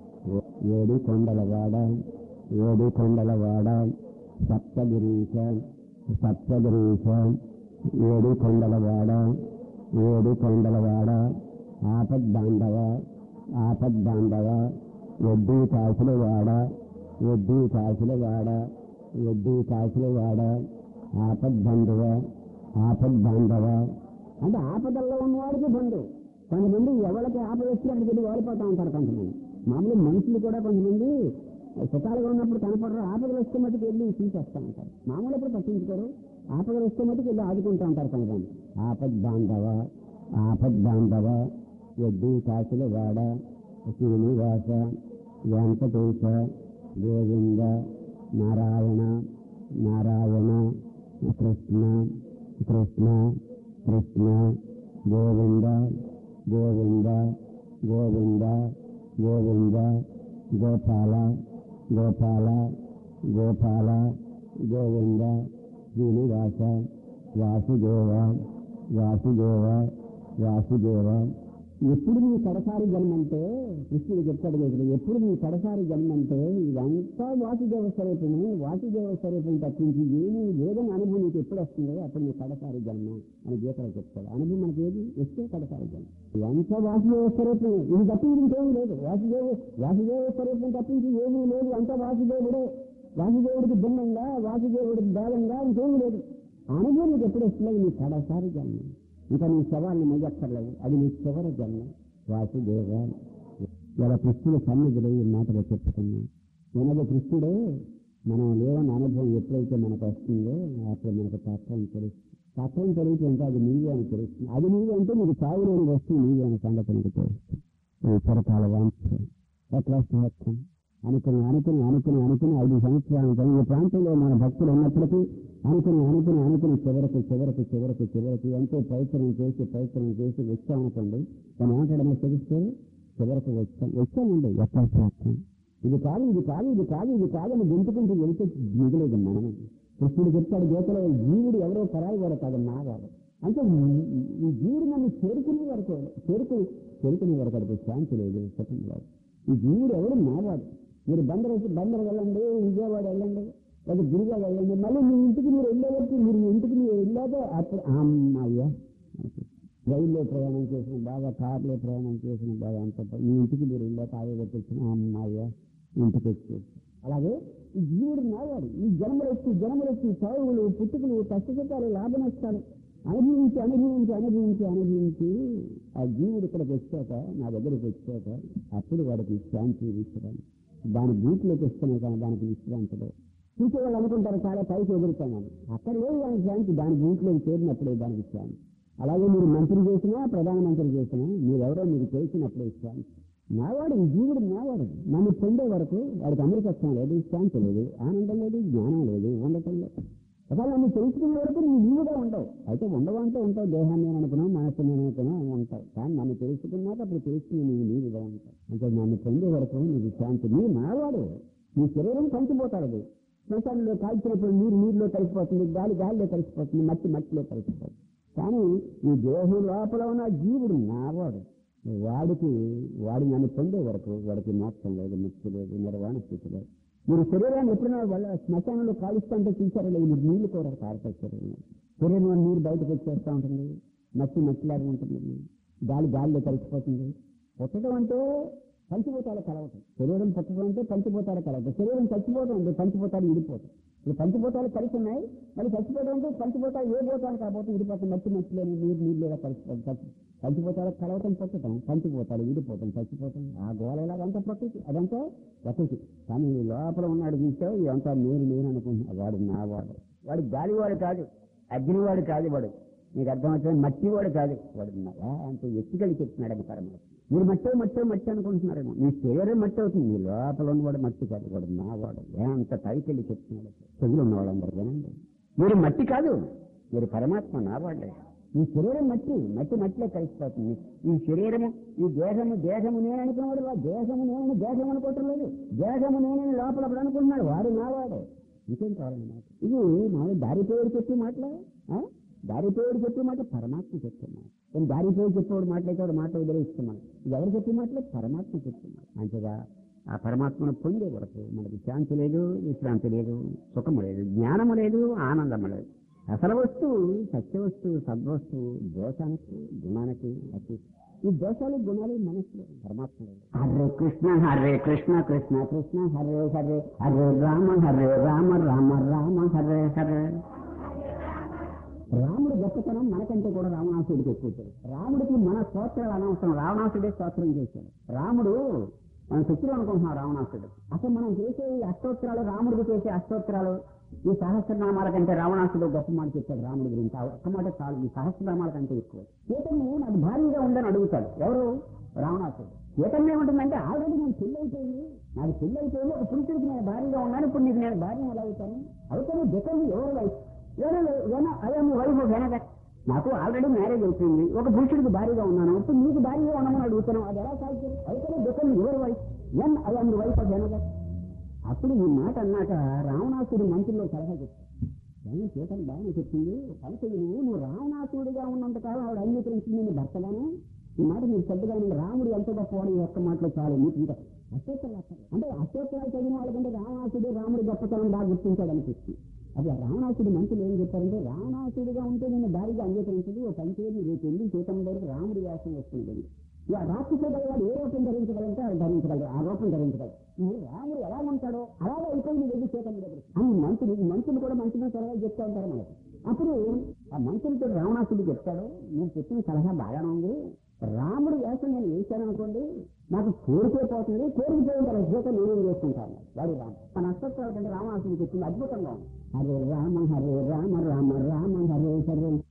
ఏడు కొండలవాడ ఏడు కొండలవాడ సప్తగిరీశ సప్తగిరీశ ఏడు కొండలవాడ ఏడు కొండలవాడ ఆపద్బాంధవ ఆపద్బాంధవ వడ్డీ కాసుల వాడ వడ్డీ కాసుల వాడ వడ్డీ కాసుల వాడ ఆపద్బంధువ ఆపద్బాంధవ. అంటే ఆపదల్లో ఉన్నవాడికి బంధువు. కొంతమంది ఎవరికి ఆపద వచ్చినట్టు వెళ్ళి ఓడిపోతూ ఉంటారు. కొంతమంది మామూలు మనుషులు కూడా కొంతమంది సుఖాలుగా ఉన్నప్పుడు కనపడరు. ఆపదలు వస్తే మటుకు వెళ్ళి తీసేస్తూ ఉంటారు. మామూలు ఎప్పుడు పట్టించుకోరు. ఆపదలు వస్తే మటుకు వెళ్ళి ఆదుకుంటూ ఉంటారు కొంతమంది. ఆపద్బాంధవ ఆపద్బాంధవ వడ్డీ కాసుల వాడ శ్రీనివాస వెంకటేశ గోవింద నారాయణ నారాయణ కృష్ణ కృష్ణ కృష్ణ గోవింద గోవింద గోవింద గోవింద గోపాల గోపాల గోపాల గోవింద శ్రీనివాస వాసుదేవ వాసుదేవ వాసుదేవ. ఎప్పుడు నీ కడసారి జన్మంటే కృష్ణుడు చెప్తాడు కదా, ఎప్పుడు నీ కడసారి జన్మంటే ఇదంతా వాసుదేవ స్వరూపమే. వాసుదేవ స్వరూపం తప్పించి ఏమీ లేదని అనుభవం నీకు ఎప్పుడు వస్తుందో అప్పుడు నీ కడసారి జన్మ అని గీతలు చెప్తాడు. అనుభవం మనకి ఏది వస్తే కడసారి జన్మ. ఇదంతా వాసుదేవ స్వరూపమే. ఇది తప్పించి ఇంకేమీ లేదు. వాసుదేవ వాసుదేవ స్వరూపం తప్పించి ఏమీ లేదు. అంతా వాసుదేవుడే. వాసుదేవుడికి భిన్నంగా వాసుదేవుడికి భేదంగా ఇంకేమీ లేదు. అనుభవం నీకు ఎప్పుడు వస్తుందో నీ కడసారి జన్మ. ఇంకా నీ శవాన్ని మొయ్యక్కర్లేదు. అది నీ చివరి జన్మ. వాసుదేవ. ఇలా కృష్ణుడు సన్నిధిలో ఈ మాటలు చెప్పుకున్నాం. ఎనభై కృష్ణుడే మనం లేవన్న అనుభవం ఎప్పుడైతే మనకు వస్తుందో అప్పుడు మనకు తత్వం తెలుస్తుంది. తత్వం తెలియదు అంటే అది నీవే అని తెలుస్తుంది. అది నీవే అంటే నీకు సాగులేని వస్తువు నీవే అనే సంగతి నీకు తెలుస్తుంది. చిరకాల వాంఛ ఎట్లా సహత్వం అనుకుని అనుకుని అనుకుని అనుకుని ఐదు సంవత్సరాలు ఈ ప్రాంతంలో మన భక్తులు ఉన్నప్పటికీ అనుకుని అనుకుని అనుకుని చివరకు చివరకు చివరకు చివరకు ఎంతో ప్రయత్నం చేసి ప్రయత్నం చేసి వచ్చామనుకోండి. తను ఏమంటాడమో తెలిస్తే చివరకు వచ్చాం వచ్చామండి ఎట్లా సహత్వం. ఇది కాదు ఇది కాదు ఇది కాదు ఇది కాదని గెంతుకుంటూ వెళ్తే మిగిలేదు మనం. కృష్ణుడు చెప్తాడు గీతలో, జీవుడు ఎవరో పరాయి వాడు కాదు నావాడు. అంటే ఈ జీవుడు నన్ను చేరుకునే వరకు చేరుకుని చేరుకునే వరకు అడిగి శాంతి లేదు సుఖం లేదు. ఈ జీవుడు ఎవరు నావాడు. మీరు బందర్ బందర్ వెళ్ళండి, విజయవాడ వెళ్ళండి, లేదా గిరిగా వెళ్ళండి. మళ్ళీ మీ ఇంటికి మీరు వెళ్ళేవరకు మీరు ఇంటికి మీరు వెళ్ళాక అప్పుడు అమ్మాయ్యా రైల్లో ప్రయాణం చేసిన బాగా, కార్లో ప్రయాణం చేసిన బాగా అంత మీ ఇంటికి మీరు వెళ్ళాక ఆయోగతి వచ్చిన అమ్మాయ్యా ఇంటికి వచ్చేసి. అలాగే ఈ జీవుడు నావాడు. ఈ జన్మలు వచ్చి జన్మలు వచ్చి చావులు పుట్టుకులు కష్టసుఖాలు లాభ నష్టాలు అనుభవించి అనుభవించి అనుభవించి అనుభవించి ఆ జీవుడు ఇక్కడికి వచ్చాక నా దగ్గరికి వచ్చాక అప్పుడు వాడికి శాంతి విశ్రాంతి. దాని బీట్లోకి వస్తున్నాయి కానీ దానికి విశ్రాంతిలో చూసేవాళ్ళు అనుకుంటారు చాలా పైకి ఎదురుతామని. అక్కడ లేదు దానికి శాంతి. దాని బీట్లోకి చేరినప్పుడే దానికి శాంతి. అలాగే మీరు మంత్రి చేసినా ప్రధానమంత్రి చేసినా మీరెవరో మీరు చేసినప్పుడే శాంతి. నావాడు ఈ జీవుడు నావాడు. నన్ను పొందే వరకు వాడికి అమృతత్వం లేదు, శాంతి లేదు, ఆనందం లేదు, జ్ఞానం లేదు, ఉండటం లేదు. ఒకవేళ నన్ను తెలుసుకునే వరకు నీ జీవుగా ఉండవు. అయితే ఉండవంటే ఉంటావు. దేహాన్ని నేను అనుకున్నావు, మనస్సు నేను అనుకున్నావు ఉంటావు. కానీ నన్ను తెలుసుకున్నాక అప్పుడు తెలుసుకుని నీవు నీవుగా ఉంటావు. అంటే నన్ను పొందే వరకు నీకు శాంతి. నీ నావాడు. నీ శరీరం కలిసిపోతాడు. శ్మశానంలో కాల్చినప్పుడు నీరు నీరులో కలిసిపోతుంది, గాలి గాలిలో కలిసిపోతుంది, మట్టి మట్టిలో కలిసిపోతుంది. కానీ ఈ దేహం లోపల ఉన్న జీవుడు నావాడు. వాడికి వాడి నన్ను పొందే వరకు వాడికి మోక్షం లేదు, ముక్తి లేదు, నిర్వాణ స్థితి లేదు. మీరు శరీరాన్ని ఎప్పుడైనా వాళ్ళ శ్మశానంలో కాలుస్తుంటే చూసారో లేదు, మీరు నీళ్లు కూడా కారుతారు. శరీరం శరీరంలో నీరు బయటకు వచ్చేస్తూ ఉంటుంది, మట్టి మట్టిలాగా ఉంటుంది, గాలి గాలిలో కలిసిపోతుంది. పుట్టడం అంటే పంచిపోతాలు కలవటం. శరీరం పుట్టడం అంటే పంచిపోతాలు కలవటం. శరీరం చచ్చిపోవడం అంటే పంచిపోతాలు విడిపోతాం. ఇప్పుడు పంచిపోతాలు కలిసి ఉన్నాయి. మళ్ళీ చచ్చిపోవడం అంటే పంచిపోతాలు ఏ పోతాలు కాబోతే విడిపోతాం. మట్టి మట్టిలోని నీరు నీళ్ళు కలిసిపోతాం. పంచిపోతాలు కలవటం పుట్టడం, పంచిపోతాలు విడిపోతాం, చచ్చిపోతాం. ఆ గోళలాగా అంతా ప్రకృతి, అదంతా ప్రకృతి. కానీ లోపల ఉన్నాడు చూసావు ఇదంతా నేను నేను అనుకుంటున్నా. వాడు నావాడు. వాడు గాలివాడు కాదు, అగ్నివాడు కాదు. వాడు నీకు అర్థమవుతుంది. మట్టివాడు కాదు. వాడు అంటే ఎత్తుకెళ్ళి చెప్తున్నాడు అని పరమాత్మ. మీరు మట్టే మట్టే మట్టి అనుకుంటున్నారేమో. మీ శరీరం మట్టి అవుతుంది, మీ లోపల ఉన్నవాడు మట్టి కాదు, వాడు నావాడు. ఏమంత పైకెళ్ళి చెప్తున్నాడు చెవులు ఉన్నవాళ్ళందరూ వినండి. మీరు మట్టి కాదు, మీరు పరమాత్మ నావాడే. ఈ శరీరం మట్టి మట్టి మట్టిలో కలిసిపోతుంది. ఈ శరీరము ఈ దేహము దేహము నేను అనుకున్నవాడు దేహము నేను దేహం అనుకోవటం లేదు. దేహము నేనని లోపల అనుకుంటున్నాడు, వాడు నావాడే. ఇంకేం కావాలండి మాట ఇది. మామూలు దారిపోయాడు చెప్పి మాటలే, దారిపోయాడు చెప్పి మాట పరమాత్మ చెప్తున్నాడు. నేను దారిపోయి చెప్పేవాడు మాట్లాడేవాడు మాట వదిలేస్తున్నాను. ఇది ఎవరు చెప్పి మాటలే పరమాత్మ చెప్తున్నాడు. అంతేగా ఆ పరమాత్మను పొందే వరకు మనకి శాంతి లేదు, విశ్రాంతి లేదు, సుఖము లేదు, జ్ఞానము లేదు, ఆనందము లేదు. అసలు వస్తువు సత్య వస్తువు సద్వస్తువు దోషానికి గుణానికి అతి. ఈ దోషాలు గుణాలు మనసులో పరమాత్మ. హరే కృష్ణ హరే కృష్ణ కృష్ణ కృష్ణ హరే హరే హరే రామ హరే రామ రామ రామ హరే హరే. రాముడు గొప్పతనం మనకంటే కూడా రావణాసుడికి ఎక్కువ. రాముడికి మన స్తోత్రాలు అనవసరం, రావణాసుడే స్తోత్రం చేశాడు. రాముడు మనం శత్రువు అనుకుంటున్నాం రావణాసుడు. అసలు మనం చేసే ఈ అష్టోత్తరాలు, రాముడికి చేసే అష్టోత్తరాలు, ఈ సహస్రనామాల కంటే రావణాసుడు గొప్ప మాట చెప్పాడు రాముడి గురించి. ఒక్క మాట చాలు, ఈ సహస్రనామాల కంటే ఎక్కువ. చైతన్యం నాకు భారీగా ఉందని అడుగుతాడు ఎవరు? రావణాసుడు. చైతన్యం ఏముంటుందంటే ఆల్రెడీ నేను పెళ్లి అయిపోయింది, నాకు పెళ్లి అయిపోయింది, ఒక పురుషుడికి నేను భారీగా ఉన్నాను, ఇప్పుడు నీకు నేను భార్య ఎలా అవుతాను? అవుతాను బికమ్ ఎవరు వైఫ్ ఐఎమ్ వైఫ్ వెనక. నాకు ఆల్రెడీ మ్యారేజ్ అవుతుంది, ఒక పురుషుడికి భారీగా ఉన్నాను, ఇప్పుడు నీకు భారీగా ఉన్నామని అడుగుతాను. అది ఎలా సాధ్యం? అయితే బికమ్ ఎవరు వైఫ్ ఎన్ ఐఎమ్ వైఫ్ వెనక. అప్పుడు ఈ మాట అన్నాక రావణాసుడు మంత్రిలో సలహా చెప్తాడు. కానీ చేతను బాగానే చెప్పింది, కలిసి నువ్వు నువ్వు రావణాసుడిగా ఉన్నంతకాలం ఆవిడ అంగీకరించింది నేను భర్తగానే. ఈ మాట మీరు పెద్దగా రాముడు ఎంత గొప్పవాడు ఒక్క మాటలో చాలు. మీకు ఇంకా అశోత్తరాలు అంటే అశోత్తరాలు చదివిన వాళ్ళకంటే రావణాసుడు రాముడు గొప్పతనం బాగా గుర్తించాడు అనిపిస్తుంది. అది రావణాసుడు మంత్రులు ఏం చెప్పారంటే, రావణాసుడిగా ఉంటే నేను దారిగా అంగీకరించదు, ఒక పంచేది రేపు వెళ్ళి చేతం దగ్గర రాముడి వ్యాసం వస్తుంది. ఇక రాక్షసుడు వాడు ఏ రూపం ధరించగలంటే అది ధరించగలరు, ఆ రూపం ధరించగలరు. నువ్వు రాముడు ఎలా ఉంటాడో అలాగే అయిపోయింది వెళ్ళి చేతం దగ్గర అని మంత్రులు మంత్రులు కూడా మంచిగా సలహా చెప్తా ఉంటారు మనకి. అప్పుడు ఆ మంత్రులతో రావణాసుడు చెప్తాడు, నేను చెప్పిన సలహా బాగానే ఉంది, రాముడు వేసం నేను వేశాను అనుకోండి, నాకు కోరికే పోతుంది, కోరికపోయిన తర్వాత జీతం నేనేం చేసుకుంటాను. వాడు రాము మన నష్టపోవాలంటే రావణాసుడు చెప్పింది అద్భుతంగా ఉంది. హరే రామ హరే రామ రామ రామ హరే హరే.